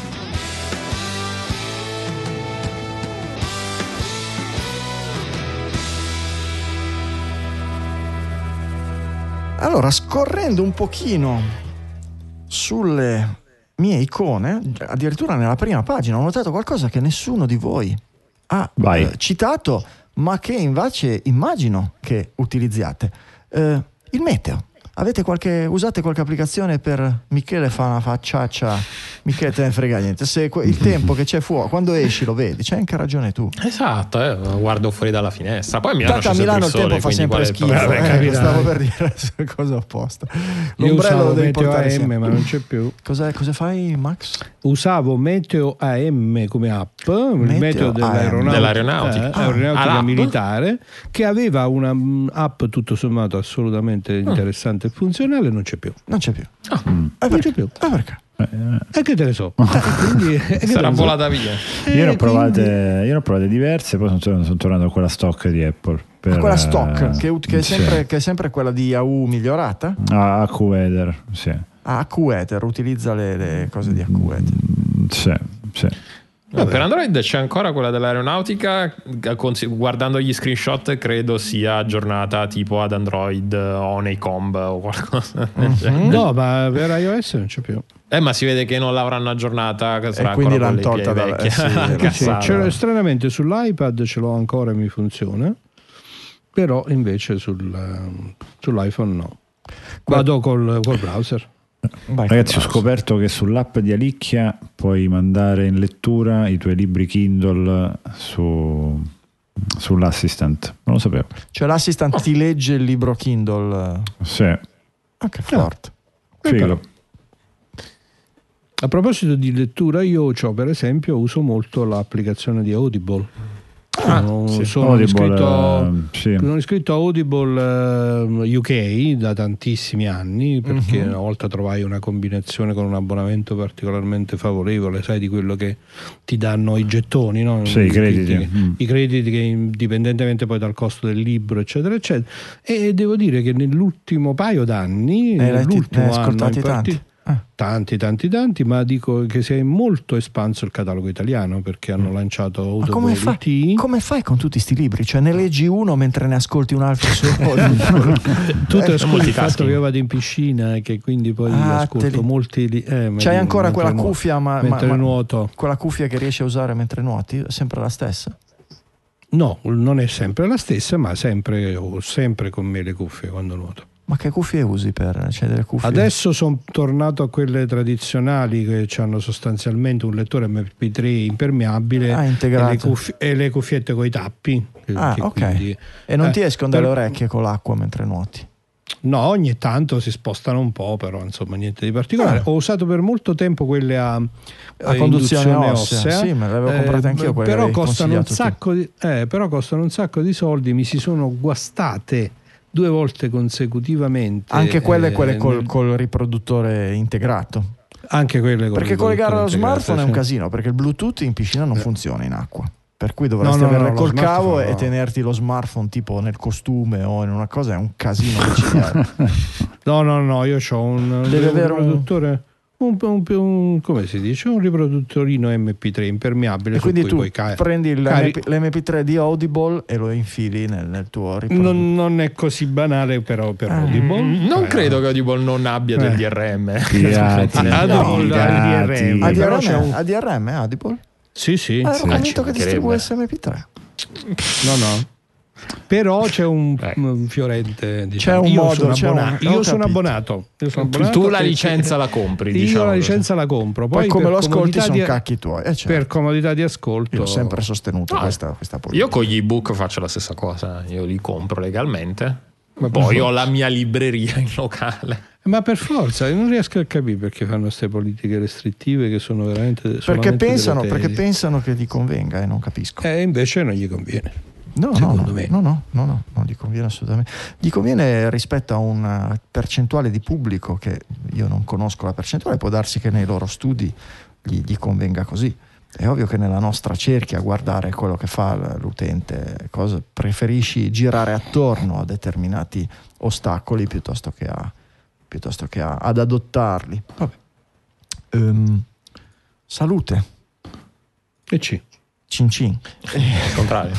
Allora, scorrendo un pochino sulle mie icone, addirittura nella prima pagina ho notato qualcosa che nessuno di voi ha eh, citato, ma che invece immagino che utilizziate. Eh, il meteo. Avete qualche, usate qualche applicazione per Michele fa una facciaccia, Michele te ne frega niente, se il tempo che c'è fuori, quando esci lo vedi, c'hai anche ragione tu. Esatto, eh, guardo fuori dalla finestra, poi a Milano Tanto a Milano il, il tempo fa sempre schifo, Vabbè, eh, stavo per dire cosa opposta. Io usavo Meteo A M, ma non c'è più. Cos'è, cosa fai, Max? Usavo Meteo A M come app, il meteo, meteo dell'aeronautica, dell'aeronautica, eh, aeronautica ah, militare, che aveva una um, app tutto sommato assolutamente interessante e funzionale. Non c'è più. Non c'è più. Oh. Mm. Non c'è più. Ah, perché? E che te ne so? Quindi, sarà volata via. Eh, io ne ho provate, quindi... io ne ho provate diverse, poi sono, sono tornato a quella stock di Apple. Per, quella stock che, che, è sempre, sì. che è sempre quella di Yahoo migliorata? Ah, AccuWeather, sì. Ah, AccuWeather, utilizza le, le cose di AccuWeather. Mm, sì, sì. No, per Android c'è ancora quella dell'aeronautica, guardando gli screenshot credo sia aggiornata tipo ad Android o nei comb o qualcosa. Mm-hmm. No, ma per iOS non c'è più. Eh, ma si vede che non l'avranno aggiornata, che sarà e quindi l'hanno tolta da eh, sì, sì, c'è, stranamente sull'iPad ce l'ho ancora e mi funziona, però invece sul, sull'iPhone no. Vado col, col browser. Vai, Ragazzi, ho bravo. scoperto che sull'app di Alicchia puoi mandare in lettura i tuoi libri Kindle su, sull'assistant. Non lo sapevo. Cioè l'assistant ti legge il libro Kindle. Sì, Ah, che forte. figo. A proposito di lettura, io c'ho, per esempio, uso molto l'applicazione di Audible. Ah, sono, sì. sono Audible, iscritto, eh, sì. sono iscritto a Audible eh, U K da tantissimi anni, perché Mhm. una volta trovai una combinazione con un abbonamento particolarmente favorevole, sai, di quello che ti danno i gettoni, no? Sì, i crediti. Che- Mm. i crediti che indipendentemente poi dal costo del libro, eccetera, eccetera. E devo dire che nell'ultimo paio d'anni, Ne hai letti- nell'ultimo ne hai anno ascoltati in parti- tanti? Ah. tanti, tanti, tanti, ma dico che si è molto espanso il catalogo italiano, perché hanno lanciato Ma Audible come, fa- U T. come fai con tutti sti libri? Cioè ne leggi uno mentre ne ascolti un altro solo? Tu Eh, ti ascolti il multitasking. fatto che io vado in piscina e che quindi poi Ah, ascolto te li- molti li- eh, ma C'hai di- ancora mentre quella nuoto. cuffia, ma, ma- mentre ma- nuoto. quella cuffia che riesci a usare mentre nuoti? È sempre la stessa? No, non è sempre la stessa, ma sempre ho sempre con me le cuffie quando nuoto. Ma che cuffie usi per? C'è delle cuffie? Adesso sono tornato a quelle tradizionali che hanno sostanzialmente un lettore M P tre impermeabile Ah, e, integrato. le cuffie- e le cuffiette con i tappi. che- Ah, che ok. quindi- E non eh, ti escono per- dalle orecchie con l'acqua mentre nuoti? No, ogni tanto si spostano un po', però insomma niente di particolare. Ah. Ho usato per molto tempo quelle a, A eh, conduzione induzione ossea. Sì, me le avevo comprate anch'io, quelle però che avevi costano un consigliato tu. sacco di, eh, però costano un sacco di soldi. Mi si sono guastate due volte consecutivamente. Anche quelle, eh, quelle col, nel- col riproduttore integrato. anche quelle con Perché il collegare allo conduttore smartphone è un integrato, sì. casino, perché il Bluetooth in piscina non funziona in acqua. Per cui dovresti No, no, no, averle lo col cavo smartphone e no. tenerti lo smartphone tipo nel costume o in una cosa, è un casino micidiale. No, no, no, io ho un, Deve un avere un- riproduttore. Un, un- un- come si dice? Un riproduttorino M P tre impermeabile E su quindi cui tu poi ca- prendi il cari- l'M P tre di Audible e lo infili nel, nel tuo riproduttore. Non, non è così banale, però per Ah. Audible. Mm, non Eh, credo che Audible non abbia del Eh. D R M. Pirati, Ah, Audible ha il D R M. A però c'è D R M, un- a D R M Audible? Sì, sì. Ah, ero sì. convinto che Ci distribuisse M P tre. No, no. Però c'è un, Eh. un fiorente. Diciamo. C'è un io modo, sono c'è un- abbonato. ho Io sono capito. abbonato. Io sono Tu, abbonato tu la perché- licenza la compri, Io diciamo la così. licenza la compro. Poi Poi come per lo ascolti comodità sono di- cacchi tuoi. Eh, certo. Per comodità di ascolto. Io ho sempre sostenuto No, questa, questa politica. Io con gli ebook faccio la stessa cosa, io li compro legalmente, Ma poi per ho la mia libreria in locale. Ma per forza, io non riesco a capire perché fanno queste politiche restrittive che sono veramente. Perché solamente pensano, deleterie. perché pensano che gli convenga e non capisco. E invece non gli conviene. No, no, secondo no, me. no, no, no, no, non gli conviene assolutamente. Gli conviene rispetto a una percentuale di pubblico che io non conosco la percentuale, può darsi che nei loro studi gli, gli convenga così. È ovvio che nella nostra cerchia guardare quello che fa l'utente, cosa, preferisci girare attorno a determinati ostacoli piuttosto che, a, piuttosto che a, ad adottarli. Vabbè. Ehm, salute, E ci. cin cin. Al contrario.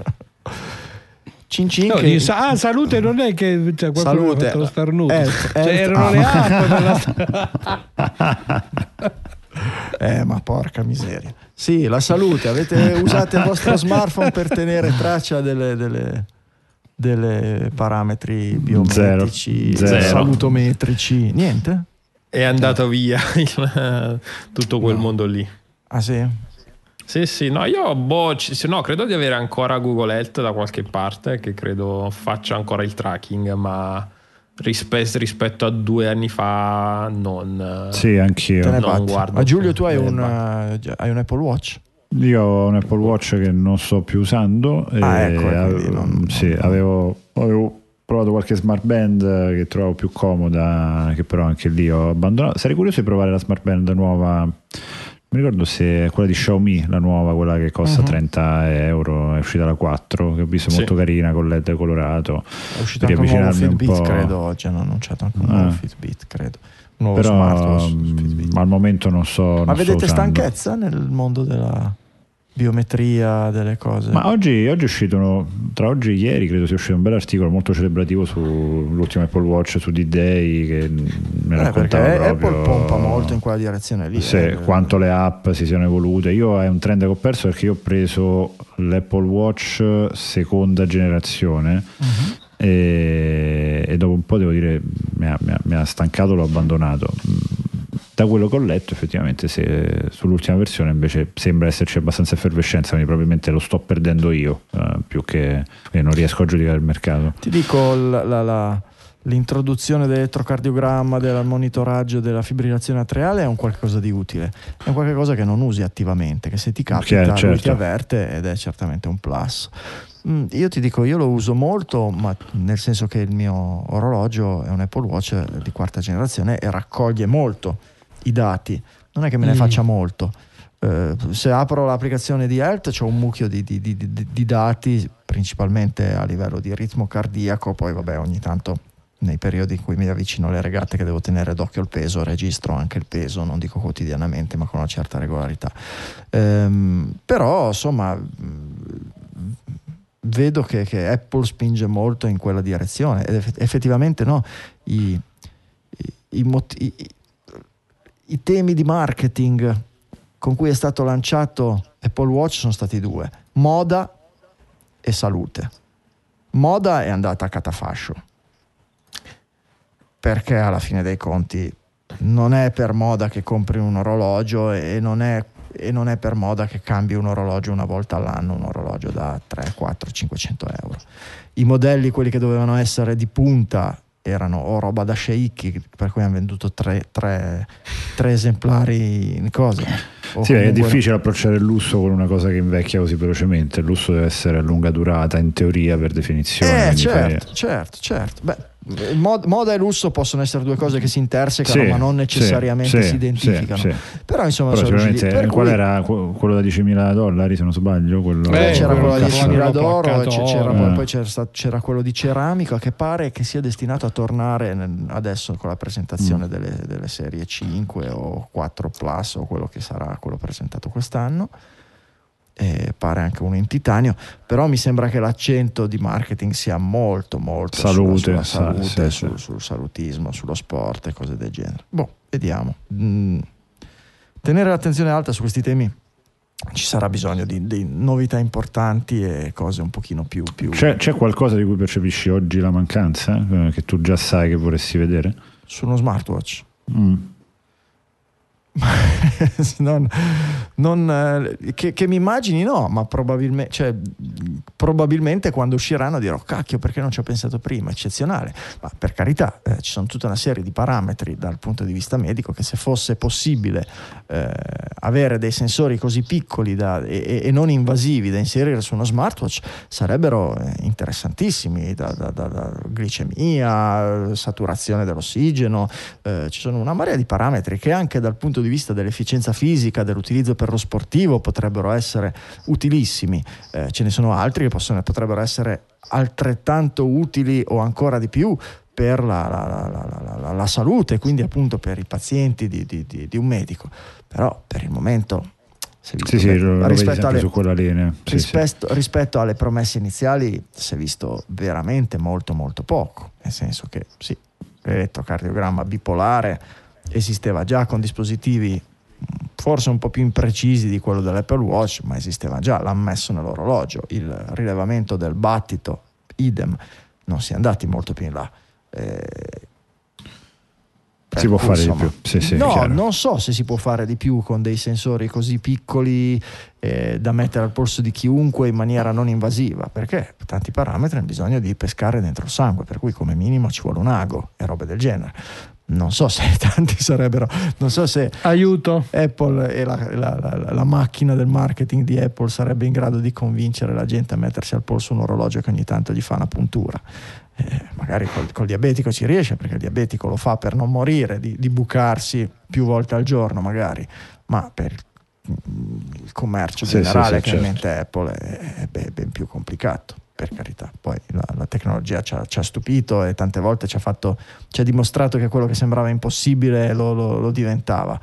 Cin cin No, che- dice, ah, salute non è che cioè, qualcuno Salute. ha fatto lo starnuto. Health, Cioè, health, erano ah. le app della- Eh, ma porca miseria. Sì, la salute. Avete usato il vostro smartphone per tenere traccia delle, delle, delle parametri biometrici, Zero. Zero. salutometrici? Niente? È andato via il- tutto quel mondo lì. Ah sì? Sì, sì, no, io boh, ci- sì, no, credo di avere ancora Google Health da qualche parte, che credo faccia ancora il tracking, ma rispe- rispetto a due anni fa non... Sì, anch'io. Te ne non batti. guardo Ma Giulio, più. tu hai Eh, un, ma- eh, hai un Apple Watch? Io ho un Apple Watch che non sto più usando. Ah, e ecco, e ave- quindi non- sì, non- avevo, avevo provato qualche smart band che trovavo più comoda, che però anche lì ho abbandonato. Sarei curioso di provare la smart band nuova. Mi ricordo se è quella di Xiaomi, la nuova, quella che costa Mhm. trenta euro, è uscita la quattro, che ho visto Sì. molto carina con L E D colorato. È uscito Per anche un nuovo riavvicinarmi un Fitbit, po'. credo. Oggi hanno annunciato anche un nuovo Ah. Fitbit, credo. Un nuovo Però smartwatch mm, Fitbit. al momento non so. non Ma sto vedete usando. stanchezza nel mondo della biometria, delle cose? Ma oggi, oggi è uscito uno, tra oggi e ieri credo sia uscito un bel articolo molto celebrativo sull'ultimo Apple Watch su D-Day che mi Eh, perché raccontava proprio Apple pompa molto in quella direzione lì. sì, eh. quanto le app si siano evolute. Io è un trend che ho perso perché io ho preso l'Apple Watch seconda generazione Mhm. e, e dopo un po' devo dire mi ha, mi ha, mi ha stancato, l'ho abbandonato. Da quello che ho letto effettivamente se, sull'ultima versione invece sembra esserci abbastanza effervescenza, quindi probabilmente lo sto perdendo io, uh, più che non riesco a giudicare il mercato. Ti dico la, la, la, l'introduzione dell'elettrocardiogramma, del monitoraggio della fibrillazione atriale è un qualcosa di utile, è un qualcosa che non usi attivamente, che se ti capita okay, certo. lui ti avverte ed è certamente un plus. Mm, io ti dico, io lo uso molto, ma nel senso che il mio orologio è un Apple Watch di quarta generazione e raccoglie molto i dati, non è che me ne mm. faccia molto. Uh, se apro l'applicazione di Health c'ho un mucchio di, di, di, di, di dati, principalmente a livello di ritmo cardiaco, poi vabbè ogni tanto nei periodi in cui mi avvicino alle regate che devo tenere d'occhio il peso, registro anche il peso, non dico quotidianamente ma con una certa regolarità. Um, però insomma vedo che, che Apple spinge molto in quella direzione ed effettivamente no, i, i, i, moti- i I temi di marketing con cui è stato lanciato Apple Watch sono stati due: moda e salute. Moda è andata a catafascio, perché alla fine dei conti non è per moda che compri un orologio e non è, e non è per moda che cambi un orologio una volta all'anno, un orologio da tre, quattro, cinquecento euro. I modelli, quelli che dovevano essere di punta, erano o roba da sceicchi, per cui hanno venduto tre, tre, tre esemplari in cosa. O sì, è difficile approcciare il lusso con una cosa che invecchia così velocemente. Il lusso deve essere a lunga durata, in teoria, per definizione. Eh, certo, fai... certo, certo. Beh, mod- moda e lusso possono essere due cose che si intersecano, sì, ma non necessariamente sì, si identificano. Sì, sì. Però insomma, Però sono sicuramente per qual cui... era quello da diecimila dollari, se non sbaglio? Quello... Eh, c'era quello quello da diecimila d'oro, e c'era, eh. poi c'era, stato, c'era quello di ceramica che pare che sia destinato a tornare adesso con la presentazione mm. delle, delle serie cinque o quattro Plus o quello che sarà quello presentato quest'anno. E pare anche uno in titanio, però mi sembra che l'accento di marketing sia molto molto salute, sulla, sulla salute, sì, sul, sì. sul salutismo, sullo sport e cose del genere. Boh, vediamo. Mm. Tenere l'attenzione alta su questi temi, ci sarà bisogno di, di novità importanti e cose un pochino più, più... C'è, c'è qualcosa di cui percepisci oggi la mancanza, eh, che tu già sai che vorresti vedere? Su uno smartwatch? Mm. non, non, eh, che, che mi immagini no, ma probabilmente, cioè, probabilmente quando usciranno dirò cacchio, perché non ci ho pensato prima, eccezionale. Ma per carità, eh, ci sono tutta una serie di parametri dal punto di vista medico che se fosse possibile eh, avere dei sensori così piccoli da, e, e non invasivi da inserire su uno smartwatch sarebbero eh, interessantissimi, da, da, da, da glicemia, saturazione dell'ossigeno, eh, ci sono una marea di parametri che anche dal punto di vista dell'efficienza fisica, dell'utilizzo per lo sportivo potrebbero essere utilissimi. Eh, ce ne sono altri che possono, potrebbero essere altrettanto utili o ancora di più per la, la, la, la, la salute, quindi appunto per i pazienti di, di, di, di un medico. Però per il momento si è visto sì, sì, lo, lo rispetto, alle, su quella linea. Sì, rispetto, sì. rispetto alle promesse iniziali si è visto veramente molto molto poco, nel senso che sì, l'elettrocardiogramma bipolare esisteva già con dispositivi forse un po' più imprecisi di quello dell'Apple Watch, ma esisteva già, l'hanno messo nell'orologio. Il rilevamento del battito, idem, non si è andati molto più in là. Eh, si può cui, fare insomma, di più, sì, sì, no, chiaro. Non so se si può fare di più con dei sensori così piccoli eh, da mettere al polso di chiunque in maniera non invasiva, perché tanti parametri hanno bisogno di pescare dentro il sangue, per cui come minimo ci vuole un ago e robe del genere. Non so se tanti sarebbero, non so se aiuto Apple e la, la, la, la macchina del marketing di Apple sarebbe in grado di convincere la gente a mettersi al polso un orologio che ogni tanto gli fa una puntura. Eh, magari col, col diabetico ci riesce, perché il diabetico lo fa per non morire di, di bucarsi più volte al giorno magari, ma per il, il commercio sì, generale sì, sì, chiaramente certo. Apple è, è ben, ben più complicato. Per carità, poi la, la tecnologia ci ha, ci ha stupito e tante volte ci ha fatto, ci ha dimostrato che quello che sembrava impossibile lo, lo, lo diventava.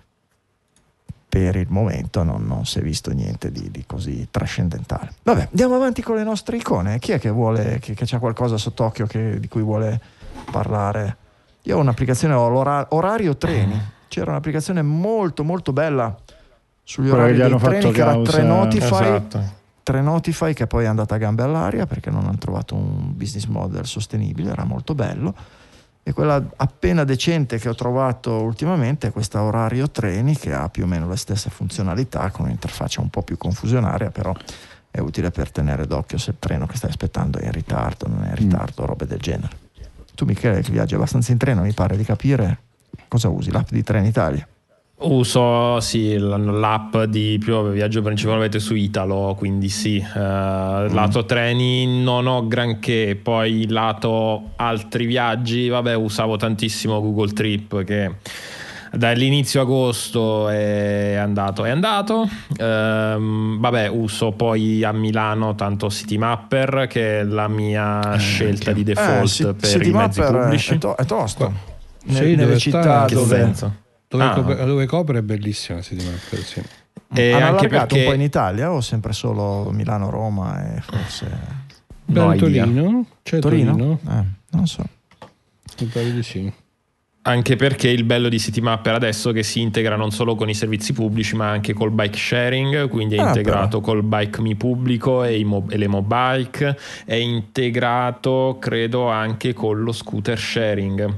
Per il momento non, non si è visto niente di, di così trascendentale. Vabbè, andiamo avanti con le nostre icone. Chi è che vuole, che, che c'ha qualcosa sott'occhio che, di cui vuole parlare? Io ho un'applicazione, ho l'orario treni. C'era un'applicazione molto molto bella sugli Quella orari che gli dei hanno treni fatto che era causa, Trenotify. esatto. Trenotify, che poi è andata a gambe all'aria perché non hanno trovato un business model sostenibile, era molto bello. E quella appena decente che ho trovato ultimamente è questa Orario Treni, che ha più o meno le stesse funzionalità con un'interfaccia un po' più confusionaria, però è utile per tenere d'occhio se il treno che stai aspettando è in ritardo, non è in ritardo, mm. robe del genere. Tu, Michele, che viaggi abbastanza in treno, mi pare di capire, cosa usi? L'app di Trenitalia? Uso sì l'app di più viaggio principalmente su Italo, quindi sì, eh, mm. lato treni non ho granché, poi lato altri viaggi vabbè usavo tantissimo Google Trip, che dall'inizio agosto è andato è andato ehm, vabbè uso poi a Milano tanto Citymapper, che è la mia eh, scelta di default eh, sì, per i mezzi pubblici. È, to- è tosto sì, nelle, nelle città che dove senso? Dove, ah. copre, dove copre è bellissima Citymapper, sì. E hanno anche allargato perché... un po' in Italia o sempre solo Milano-Roma e forse no, Torino? C'è Torino? Torino? Eh, non so. Mi pare di sì. Anche perché il bello di Citymapper adesso è che si integra non solo con i servizi pubblici ma anche col bike sharing, quindi è ah, integrato però. col Bike Me pubblico e, i mo- e le Mobike, è integrato credo anche con lo scooter sharing.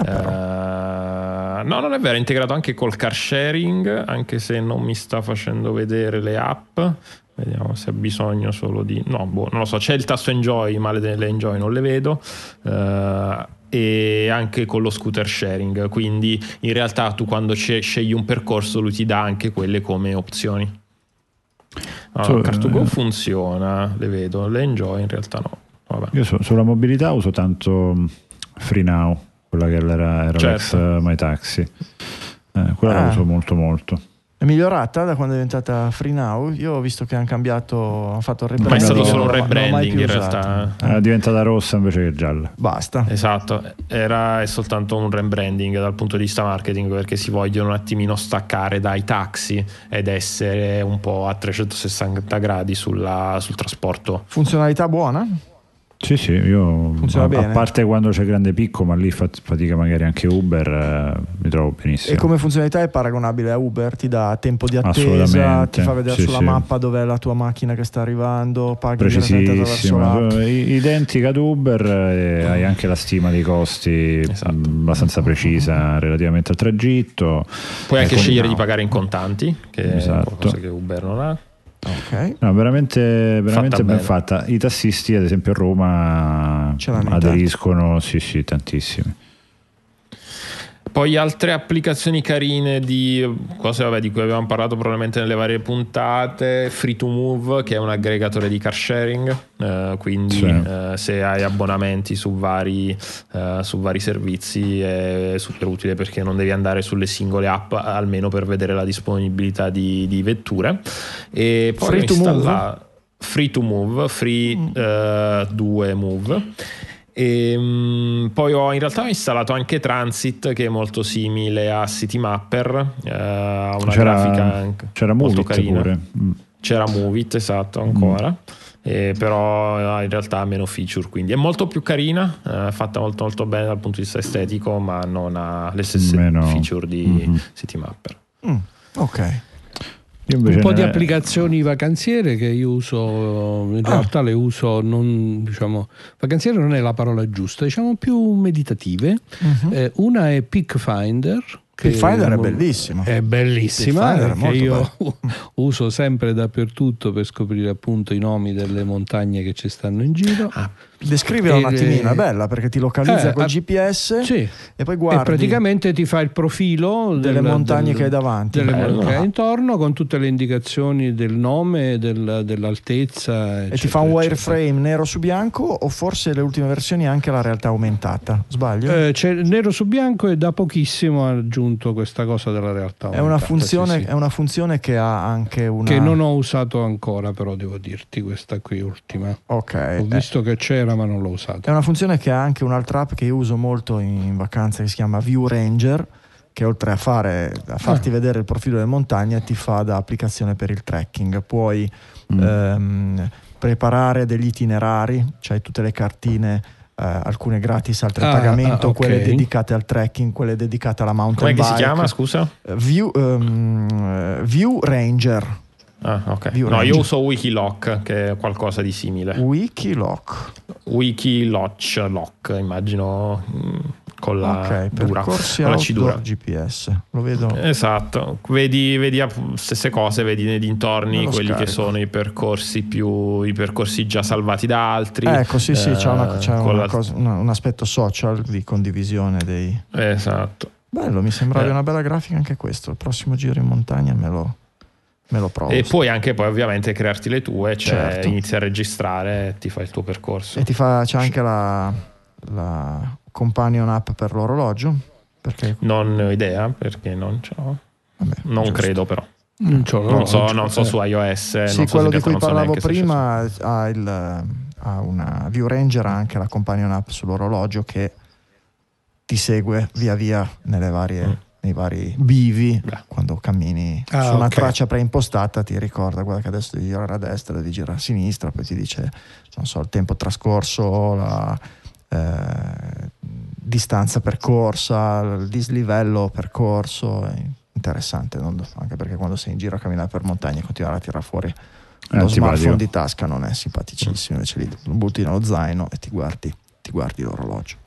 Ah, uh, no, non è vero, è integrato anche col car sharing, anche se non mi sta facendo vedere le app. Vediamo se ha bisogno solo di... No, boh, non lo so, c'è il tasto Enjoy, ma le, le Enjoy non le vedo. Uh, e anche con lo scooter sharing, quindi in realtà tu quando scegli un percorso lui ti dà anche quelle come opzioni. Allora, so, Car to Go eh, funziona, le vedo, le Enjoy in realtà no. Vabbè. Io so, sulla mobilità uso tanto Free Now, quella che era, era certo. l'ex My Taxi, eh, quella ah. la uso molto molto. È migliorata da quando è diventata Free Now? Io ho visto che hanno cambiato, hanno fatto il rebranding. Ma è stato solo un rebranding in realtà. È diventata rossa invece che gialla. Basta. Esatto, era è soltanto un rebranding dal punto di vista marketing, perché si vogliono un attimino staccare dai taxi ed essere un po' a trecentosessanta gradi sulla, sul trasporto. Funzionalità buona? Sì, sì, io a, a parte quando c'è grande picco, ma lì fa, fatica magari anche Uber, eh, mi trovo benissimo. E come funzionalità è paragonabile a Uber? Ti dà tempo di attesa, ti fa vedere sì, sulla sì. mappa dov'è la tua macchina che sta arrivando, paghi direttamente attraverso l'app. Identica ad Uber e hai anche la stima dei costi esatto. abbastanza precisa relativamente al tragitto. Puoi anche scegliere no. di pagare in contanti, che esatto. è qualcosa che Uber non ha. Okay. No, veramente, veramente fatta ben bene. fatta. I tassisti, ad esempio, a Roma aderiscono, sì, sì, tantissimi. Poi altre applicazioni carine di cose vabbè, di cui abbiamo parlato probabilmente nelle varie puntate. Free to Move, che è un aggregatore di car sharing, eh, quindi sì. eh, se hai abbonamenti su vari, eh, su vari servizi è super utile, perché non devi andare sulle singole app almeno per vedere la disponibilità di, di vetture. E poi free to move Free to Move, Free mm. eh, due Move. E um, poi ho in realtà ho installato anche Transit, che è molto simile a Citymapper, eh, ha una c'era, grafica anche c'era molto Movit carina. Pure. Mm. C'era Movit, esatto, ancora. Mm. Eh, però in realtà ha meno feature, quindi è molto più carina, eh, fatta molto molto bene dal punto di vista estetico, ma non ha le stesse meno feature di mm-hmm. Citymapper. Mm. Ok. Un po' di applicazioni vacanziere che io uso, in realtà ah. le uso non, diciamo, vacanziere non è la parola giusta, diciamo più meditative. Uh-huh. Eh, una è Peak Finder. Peak Finder è bellissima. È bellissima, è che io bello. uso sempre dappertutto per scoprire appunto i nomi delle montagne che ci stanno in giro. Ah. Descrivila un attimino, è bella perché ti localizza eh, col G P S sì. e poi guardi. E praticamente ti fa il profilo delle del, montagne del, che hai davanti. Delle montagne che hai intorno, con tutte le indicazioni del nome, del, dell'altezza. Eccetera, e ti fa un wireframe eccetera. nero su bianco, o forse le ultime versioni anche la realtà aumentata? Sbaglio? Eh, c'è nero su bianco e da pochissimo ha aggiunto questa cosa della realtà aumentata. È una funzione, sì, sì. È una funzione che ha anche una... Che non ho usato ancora, però devo dirti questa qui ultima. Ok. Ho visto eh. che c'era, ma non l'ho usata. È una funzione che ha anche un'altra app che io uso molto in vacanza, che si chiama View Ranger, che oltre a, fare, a farti ah. vedere il profilo delle montagne ti fa da applicazione per il trekking. Puoi mm. ehm, preparare degli itinerari, c'hai tutte le cartine, eh, alcune gratis, altre a ah, pagamento, ah, okay. quelle dedicate al trekking, quelle dedicate alla mountain Come bike. Come si chiama, scusa? View, um, View Ranger. Ah, ok. View No, Range. io uso Wikiloc, che è qualcosa di simile. Wikiloc. Wikiloc Lock, immagino, mh, con la Ok, dura, percorsi con la C dura. outdoor G P S. Lo vedo. Esatto, vedi, vedi app- stesse cose, vedi nei dintorni Me lo quelli scarico. che sono i percorsi più i percorsi già salvati da altri. Ecco, sì, sì, c'è, una- eh, c'è con una la- cosa- una- un aspetto social di condivisione dei... Esatto. Bello, mi sembrava Eh. una bella grafica anche questo. Il prossimo giro in montagna me lo, me lo provo. E puoi anche poi ovviamente crearti le tue, cioè Certo. inizi a registrare e ti fai il tuo percorso. E ti fa, c'è anche la, la companion app per l'orologio? Perché, Non ho idea perché non ce l'ho. vabbè, Non giusto. credo però. Non, c'ho Non so, l'orologio, non so eh. su iOS. Sì, non so quello se di cui non so parlavo neanche se c'è prima ha, il, ha una View Ranger, ha anche la companion app sull'orologio che ti segue via via nelle varie, Mm. nei vari bivi. Beh. Quando cammini Ah, su una ok. traccia preimpostata ti ricorda guarda che adesso devi girare a destra, devi girare a sinistra, poi ti dice non so il tempo trascorso, la eh, distanza percorsa, il dislivello percorso. È interessante, non- anche perché quando sei in giro a camminare per montagne continuare a tirare fuori lo antipatico. smartphone di tasca non è simpaticissimo, invece lì lo butti nello zaino e ti guardi, ti guardi l'orologio.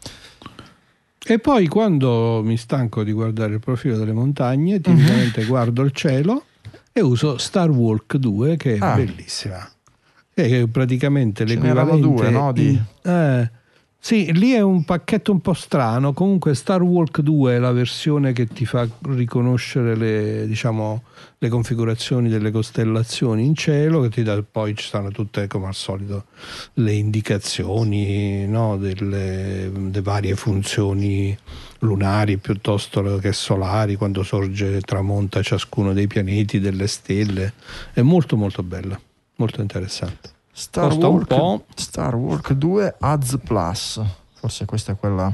E poi quando mi stanco di guardare il profilo delle montagne, tipicamente guardo il cielo e uso Star Walk due, che è Ah. bellissima. Che è praticamente Ce n'erano l'equivalente. due, no, di- in- eh, sì, lì è un pacchetto un po' strano. Comunque Star Walk due è la versione che ti fa riconoscere le, diciamo, le configurazioni delle costellazioni in cielo, che ti dà, poi ci stanno tutte come al solito le indicazioni, no, delle, delle varie funzioni lunari piuttosto che solari, quando sorge e tramonta ciascuno dei pianeti, delle stelle. È molto molto bella, molto interessante. Star Costa un Walk, po'. Star Walk due A Z Plus, forse questa è quella.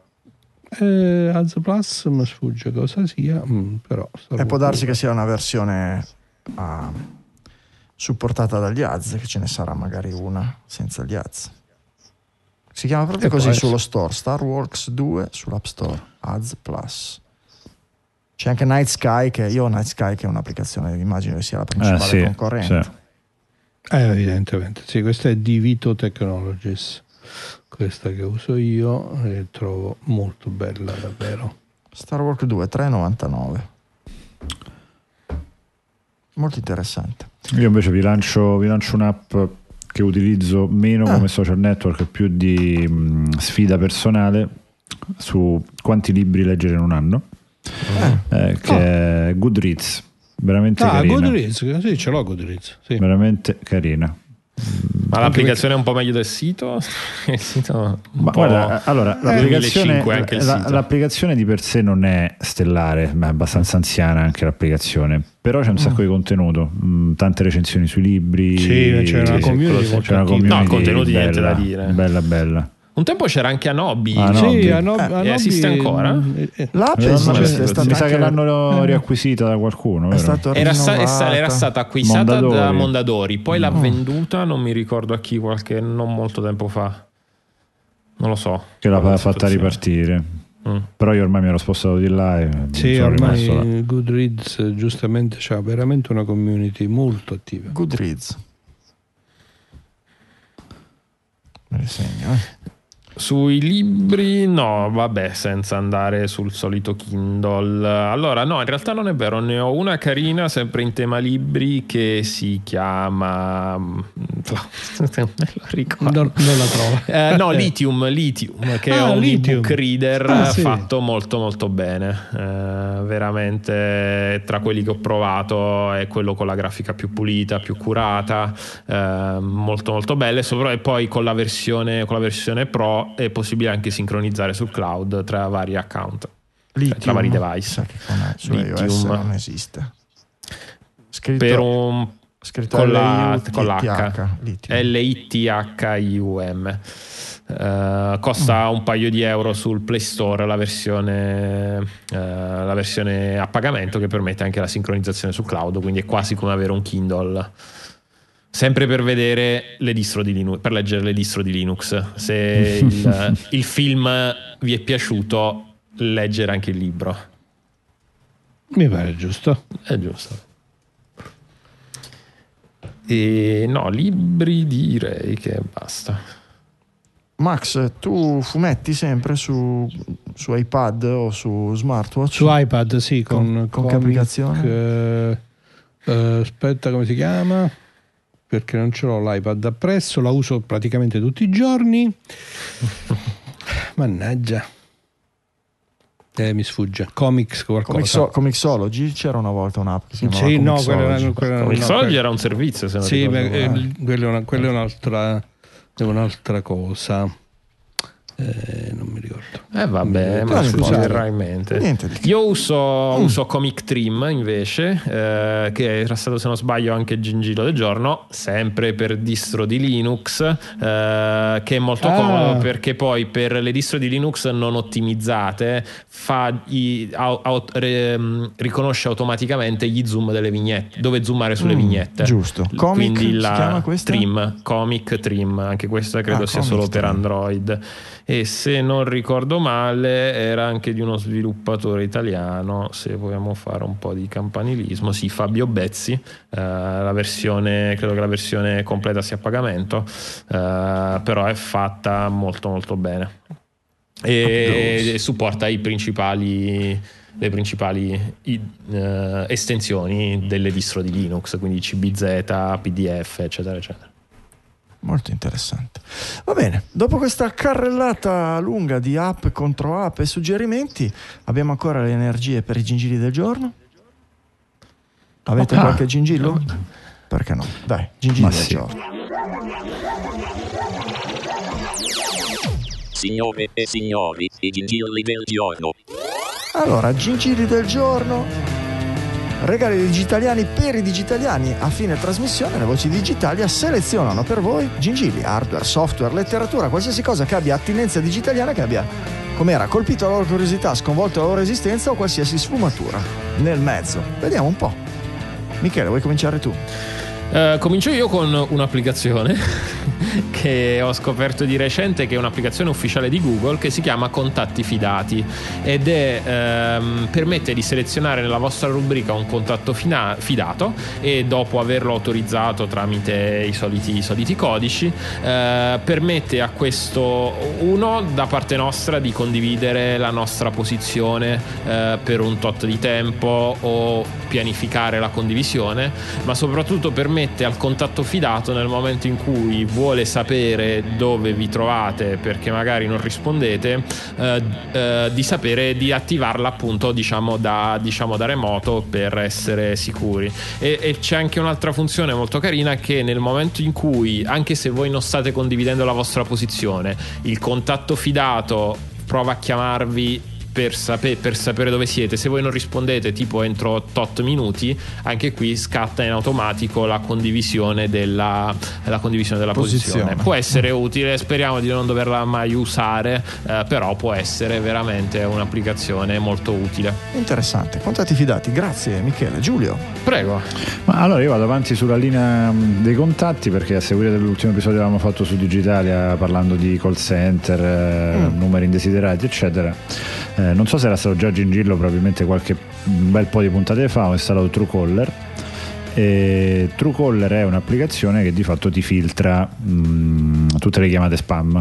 Eh, A Z Plus mi sfugge cosa sia, mm, però Star E può Walk darsi due. che sia una versione ah, supportata dagli A Z, che ce ne sarà magari una senza gli A Z. Si chiama proprio E così può sullo essere. store, Star Walks due sull'App Store, A Z Plus. C'è anche Night Sky, che io ho Night Sky che è un'applicazione, immagino che sia la principale Eh, sì, concorrente. sì. Eh, evidentemente, sì, questa è di Vito Technologies, questa che uso io e trovo molto bella davvero. Star Walk due, tre virgola novantanove. Molto interessante. Io invece vi lancio, vi lancio un'app che utilizzo meno Ah. come social network, più di mh, sfida personale su quanti libri leggere in un anno, eh, che è Goodreads. Veramente Ah, carina. Goodreads, sì, ce l'ho Goodreads, sì. Veramente carina. Ma l'applicazione è un po' meglio del sito? Il sito un Ma po' guarda, allora, l'applicazione, duemilacinque anche il la- sito. l'applicazione di per sé non è stellare, ma è abbastanza anziana anche l'applicazione, però c'è un sacco di contenuto, mh, tante recensioni sui libri. Sì, c'è una sì, community quello sì. molto C'è una attiva. community No, contenuti bella, niente da dire. Bella bella. Un tempo c'era anche Anobi. Ah, no. Sì, Adobe. Anobi- Eh, Anobi- esiste ancora? eh, eh. L'app Eh, esiste, non è so, stata mi sa che anche- l'hanno eh, riacquisita da qualcuno, è vero? stato Era, sta- rinnovata. era stata acquistata Mondadori. da Mondadori, poi l'ha Mm. venduta, non mi ricordo a chi, qualche non molto tempo fa. Non lo so. che l'ha Qual è la fatta situazione. ripartire. Mm. Però io ormai mi ero spostato di là e Sì, sono rimasto là. ormai Goodreads giustamente c'ha veramente una community molto attiva. Goodreads. Me le segno, eh. Sui libri no, vabbè, senza andare sul solito Kindle. Allora no, in realtà non è vero, ne ho una carina sempre in tema libri che si chiama non me lo ricordo. Non, non la trovo. Eh, no, Lithium, Lithium, che Ah, è un Lithium. ebook reader Ah, sì. fatto molto molto bene. Eh, veramente tra quelli che ho provato è quello con la grafica più pulita, più curata, eh, molto molto belle. Sopra- e poi con la versione con la versione Pro è possibile anche sincronizzare sul cloud tra vari account. Lithium, tra vari device. sa che con, su Lithium. iOS non esiste. Scritto, Per un scritto con la- L I T H, con l'H. Lithium. L I T H I U M. Eh, costa un paio di euro sul Play Store la versione, eh, la versione a pagamento, che permette anche la sincronizzazione sul cloud, quindi è quasi come avere un Kindle. Sempre per vedere le distro di Linux, per leggere le distro di Linux. Se il, il film vi è piaciuto, leggere anche il libro. Mi pare giusto. È giusto. E no, libri direi che basta. Max, tu fumetti sempre su, su iPad o su smartwatch? Su iPad, sì, con, con, con che applicazione? Eh, eh, aspetta, come si chiama? Perché non ce l'ho l'iPad appresso, la uso praticamente tutti i giorni. Mannaggia. Eh, mi sfugge. Comics qualcosa. Comixo- Comixology, c'era una volta un'app che si chiamava sì, no, Comixology. quella, quella, Comixology no, quella, era un servizio, se non sì, ricordo beh, male. eh, quella è, una, quella è un'altra, è un'altra cosa. Eh, non mi ricordo. Eh vabbè, Non ma mi ci ricordo. verrà in mente. Niente di che. Io uso, uso Comic Trim invece, eh, che era stato, se non sbaglio, anche Gingillo del giorno, sempre per distro di Linux, eh, che è molto Ah. comodo perché poi per le distro di Linux non ottimizzate fa i, au- au- re- riconosce automaticamente gli zoom delle vignette, dove zoomare sulle Mm, vignette. giusto. Comic, Quindi si la chiama questa? Trim, Comic Trim, anche questa credo Ah, sia Comic solo per Trim. Android. E se non ricordo male era anche di uno sviluppatore italiano, se vogliamo fare un po' di campanilismo, sì, Fabio Bezzi, eh, la versione, credo che la versione completa sia a pagamento, eh, però è fatta molto molto bene e, e supporta i principali le principali i, eh, estensioni delle distro di Linux, quindi C B Z, P D F, eccetera eccetera. Molto interessante. Va bene, dopo questa carrellata lunga di app contro app e suggerimenti, abbiamo ancora le energie per i gingilli del giorno? Avete Ah. qualche gingillo? Perché no? Dai, gingilli Ma del sì. giorno. Signore e signori, i gingilli del giorno. Allora, gingilli del giorno. Regali digitaliani per i digitaliani. A fine trasmissione le voci digitali selezionano per voi gingilli, hardware, software, letteratura, qualsiasi cosa che abbia attinenza digitaliana, che abbia, com'era, colpito la loro curiosità, sconvolto la loro esistenza o qualsiasi sfumatura nel mezzo. Vediamo un po'. Michele, vuoi cominciare tu? Uh, comincio io con un'applicazione che ho scoperto di recente, che è un'applicazione ufficiale di Google che si chiama Contatti Fidati ed è ehm, permette di selezionare nella vostra rubrica un contatto fina- fidato e dopo averlo autorizzato tramite i soliti, i soliti codici eh, permette a questo uno da parte nostra di condividere la nostra posizione eh, per un tot di tempo o pianificare la condivisione, ma soprattutto permette al contatto fidato, nel momento in cui vuole sapere dove vi trovate perché magari non rispondete, eh, eh, di sapere di attivarla appunto diciamo da, diciamo da remoto per essere sicuri. E, e c'è anche un'altra funzione molto carina, che nel momento in cui, anche se voi non state condividendo la vostra posizione, il contatto fidato prova a chiamarvi Per, sape- per sapere dove siete, se voi non rispondete tipo entro tot minuti, anche qui scatta in automatico la condivisione della, la condivisione della posizione. Posizione. Può essere utile, speriamo di non doverla mai usare, eh, però può essere veramente un'applicazione molto utile. Interessante. Contatti fidati. Grazie Michele. Giulio. Prego. Ma allora io vado avanti sulla linea mh, dei contatti, perché a seguire dell'ultimo episodio che avevamo fatto su Digitalia parlando di call center, eh, Mm. numeri indesiderati eccetera, eh, non so se era stato già Gingillo, probabilmente qualche un bel po' di puntate fa ho installato Truecaller. E Truecaller è un'applicazione che di fatto ti filtra mh, tutte le chiamate spam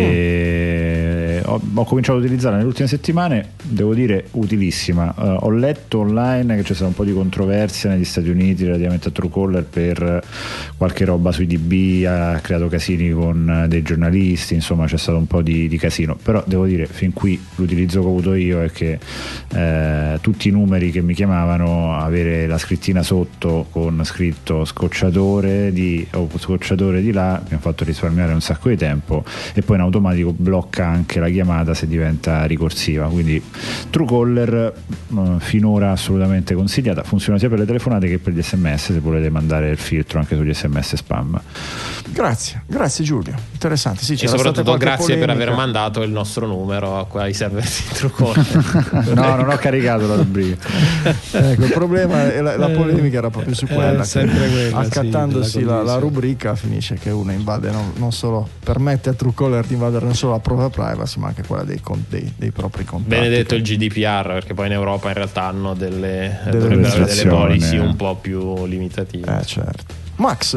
e ho, ho cominciato ad utilizzarla nelle ultime settimane, devo dire utilissima. Uh, ho letto online che c'è stata un po' di controversia negli Stati Uniti relativamente a Truecaller per qualche roba sui D B, ha creato casini con dei giornalisti, insomma c'è stato un po' di, di casino, però devo dire fin qui l'utilizzo che ho avuto io è che eh, tutti i numeri che mi chiamavano, avere la scrittina sotto con scritto scocciatore di o scocciatore di là, mi ha fatto risparmiare un sacco di tempo, e poi in automatico blocca anche la chiamata se diventa ricorsiva. Quindi Truecaller eh, finora assolutamente consigliata, funziona sia per le telefonate che per gli sms, se volete mandare il filtro anche sugli sms spam. Grazie, grazie Giulio. Interessante. Sì, E c'era soprattutto stata qualche grazie per polemica. aver mandato il nostro numero ai server di Truecaller. No, non ho caricato la rubrica. Ecco, il problema è la, la polemica era proprio su Eh, quella, sempre che quella, accattandosi sì, della la, la condivisione. rubrica finisce che uno invade non, non solo, permette a Truecaller di invadere non solo la propria privacy ma anche quella dei, con- dei, dei propri contatti. Benedetto il G D P R, perché poi in Europa in realtà hanno delle, Delle dovrebbero avere delle restrizioni. policy un po' più limitative. Eh certo. Max.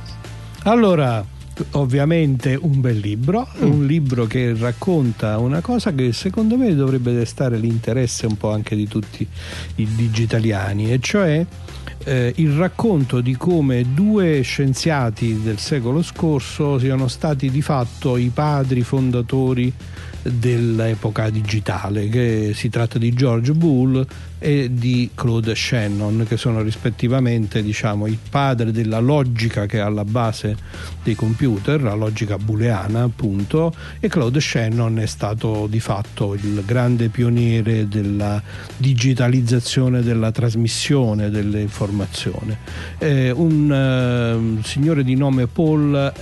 Allora, ovviamente un bel libro, Mm. un libro che racconta una cosa che secondo me dovrebbe destare l'interesse un po' anche di tutti i digitaliani, e cioè eh, il racconto di come due scienziati del secolo scorso siano stati di fatto i padri fondatori dell'epoca digitale, che si tratta di George Boole e di Claude Shannon, che sono rispettivamente, diciamo, il padre della logica che è alla base dei computer, la logica booleana appunto, e Claude Shannon è stato di fatto il grande pioniere della digitalizzazione della trasmissione delle informazioni. Eh, un eh, signore di nome Paul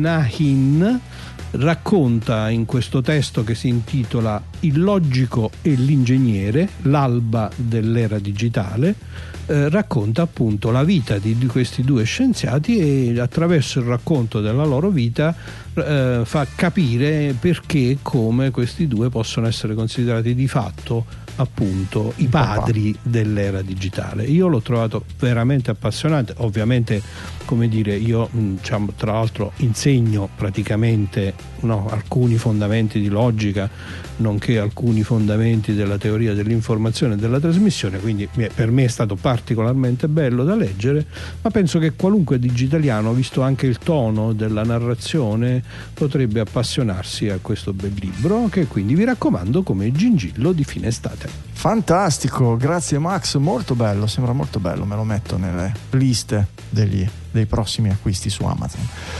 Nahin racconta in questo testo, che si intitola Il logico e l'ingegnere, l'alba dell'era digitale, eh, racconta appunto la vita di, di questi due scienziati, e attraverso il racconto della loro vita eh, fa capire perché e come questi due possono essere considerati di fatto appunto i padri dell'era digitale. Io l'ho trovato veramente appassionante. Ovviamente, come dire, io diciamo, tra l'altro insegno praticamente no, alcuni fondamenti di logica, nonché alcuni fondamenti della teoria dell'informazione e della trasmissione, quindi per me è stato particolarmente bello da leggere, ma penso che qualunque digitaliano, visto anche il tono della narrazione, potrebbe appassionarsi a questo bel libro, che quindi vi raccomando come Gingillo di fine estate. Fantastico, grazie Max, molto bello, sembra molto bello, me lo metto nelle liste degli, dei prossimi acquisti su Amazon.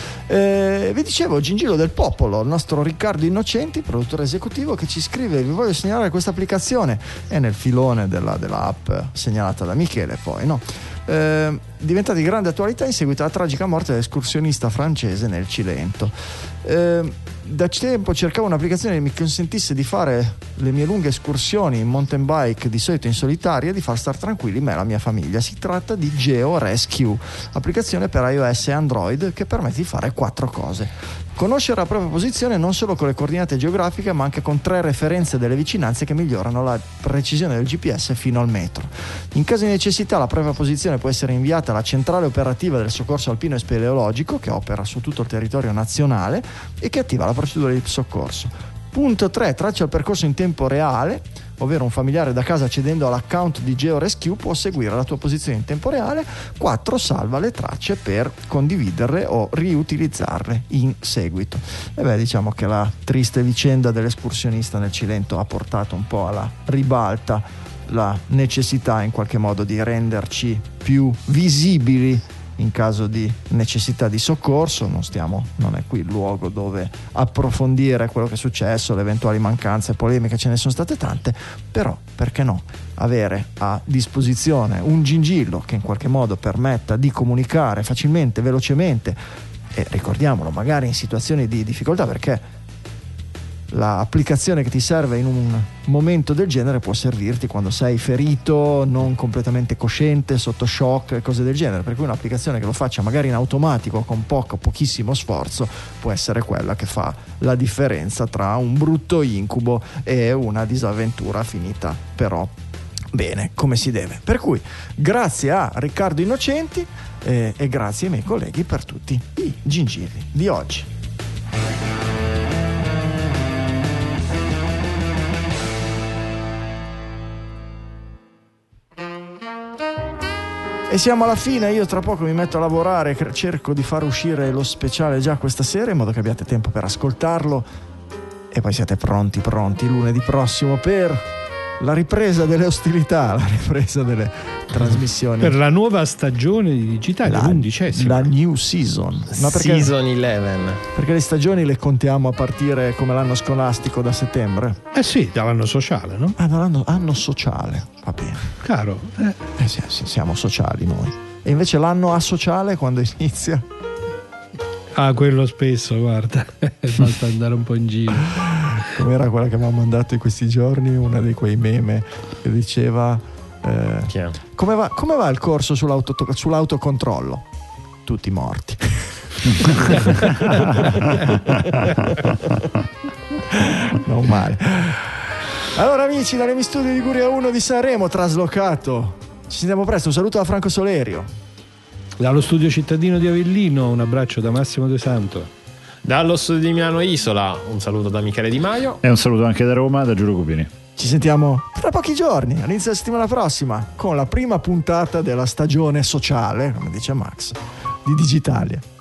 Eh, vi dicevo, Gingillo del Popolo, il nostro Riccardo Innocenti, produttore esecutivo, che ci scrive: vi voglio segnalare questa applicazione, è nel filone della, della app segnalata da Michele, poi no? Eh, diventata di grande attualità in seguito alla tragica morte dell'escursionista francese nel Cilento. Eh, da tempo cercavo un'applicazione che mi consentisse di fare le mie lunghe escursioni in mountain bike, di solito in solitaria, e di far star tranquilli me e la mia famiglia. Si tratta di GeoRescue, applicazione per iOS e Android che permette di fare quattro cose: conoscere la propria posizione non solo con le coordinate geografiche, ma anche con tre referenze delle vicinanze che migliorano la precisione del G P S fino al metro. In caso di necessità, la propria posizione può essere inviata alla centrale operativa del soccorso alpino e speleologico, che opera su tutto il territorio nazionale e che attiva la procedura di soccorso. Punto tre. Traccia il percorso in tempo reale, ovvero un familiare da casa accedendo all'account di GeoRescue può seguire la tua posizione in tempo reale. quattro. Salva le tracce per condividerle o riutilizzarle in seguito. E beh, diciamo che la triste vicenda dell'escursionista nel Cilento ha portato un po' alla ribalta la necessità in qualche modo di renderci più visibili in caso di necessità di soccorso. Non stiamo, non è qui il luogo dove approfondire quello che è successo, le eventuali mancanze, polemiche, ce ne sono state tante, però perché no avere a disposizione un gingillo che in qualche modo permetta di comunicare facilmente, velocemente, e ricordiamolo, magari in situazioni di difficoltà, perché l'applicazione che ti serve in un momento del genere può servirti quando sei ferito, non completamente cosciente, sotto shock e cose del genere, per cui un'applicazione che lo faccia magari in automatico con poco, pochissimo sforzo può essere quella che fa la differenza tra un brutto incubo e una disavventura finita però bene, come si deve. Per cui grazie a Riccardo Innocenti eh, e grazie ai miei colleghi per tutti i gingilli di oggi. E siamo alla fine, io tra poco mi metto a lavorare, cerco di far uscire lo speciale già questa sera in modo che abbiate tempo per ascoltarlo e poi siete pronti, pronti lunedì prossimo per la ripresa delle ostilità, la ripresa delle trasmissioni. Per la nuova stagione di digitale, la, l'undicesima. La new season. Ma perché, Season eleven. Perché le stagioni le contiamo a partire come l'anno scolastico da settembre? Eh sì, dall'anno sociale, no? Ah, dall'anno anno sociale, va bene. Caro. Eh. Eh sì, sì, siamo sociali noi. E invece l'anno asociale quando inizia? Ah, quello spesso, guarda, basta andare un po' in giro. Com'era quella che mi ha mandato in questi giorni, una di quei meme che diceva eh, come, va, come va il corso sull'auto, sull'autocontrollo? Tutti morti. Non male. Allora amici, dalle miei studi di Guria uno di Sanremo traslocato, ci sentiamo presto, un saluto da Franco Solerio. Dallo studio cittadino di Avellino un abbraccio da Massimo De Santo. Dallo studio di Milano Isola un saluto da Michele Di Maio. E un saluto anche da Roma, da Giulio Cupini. Ci sentiamo tra pochi giorni, all'inizio della settimana prossima, con la prima puntata della stagione sociale, come dice Max, di Digitalia.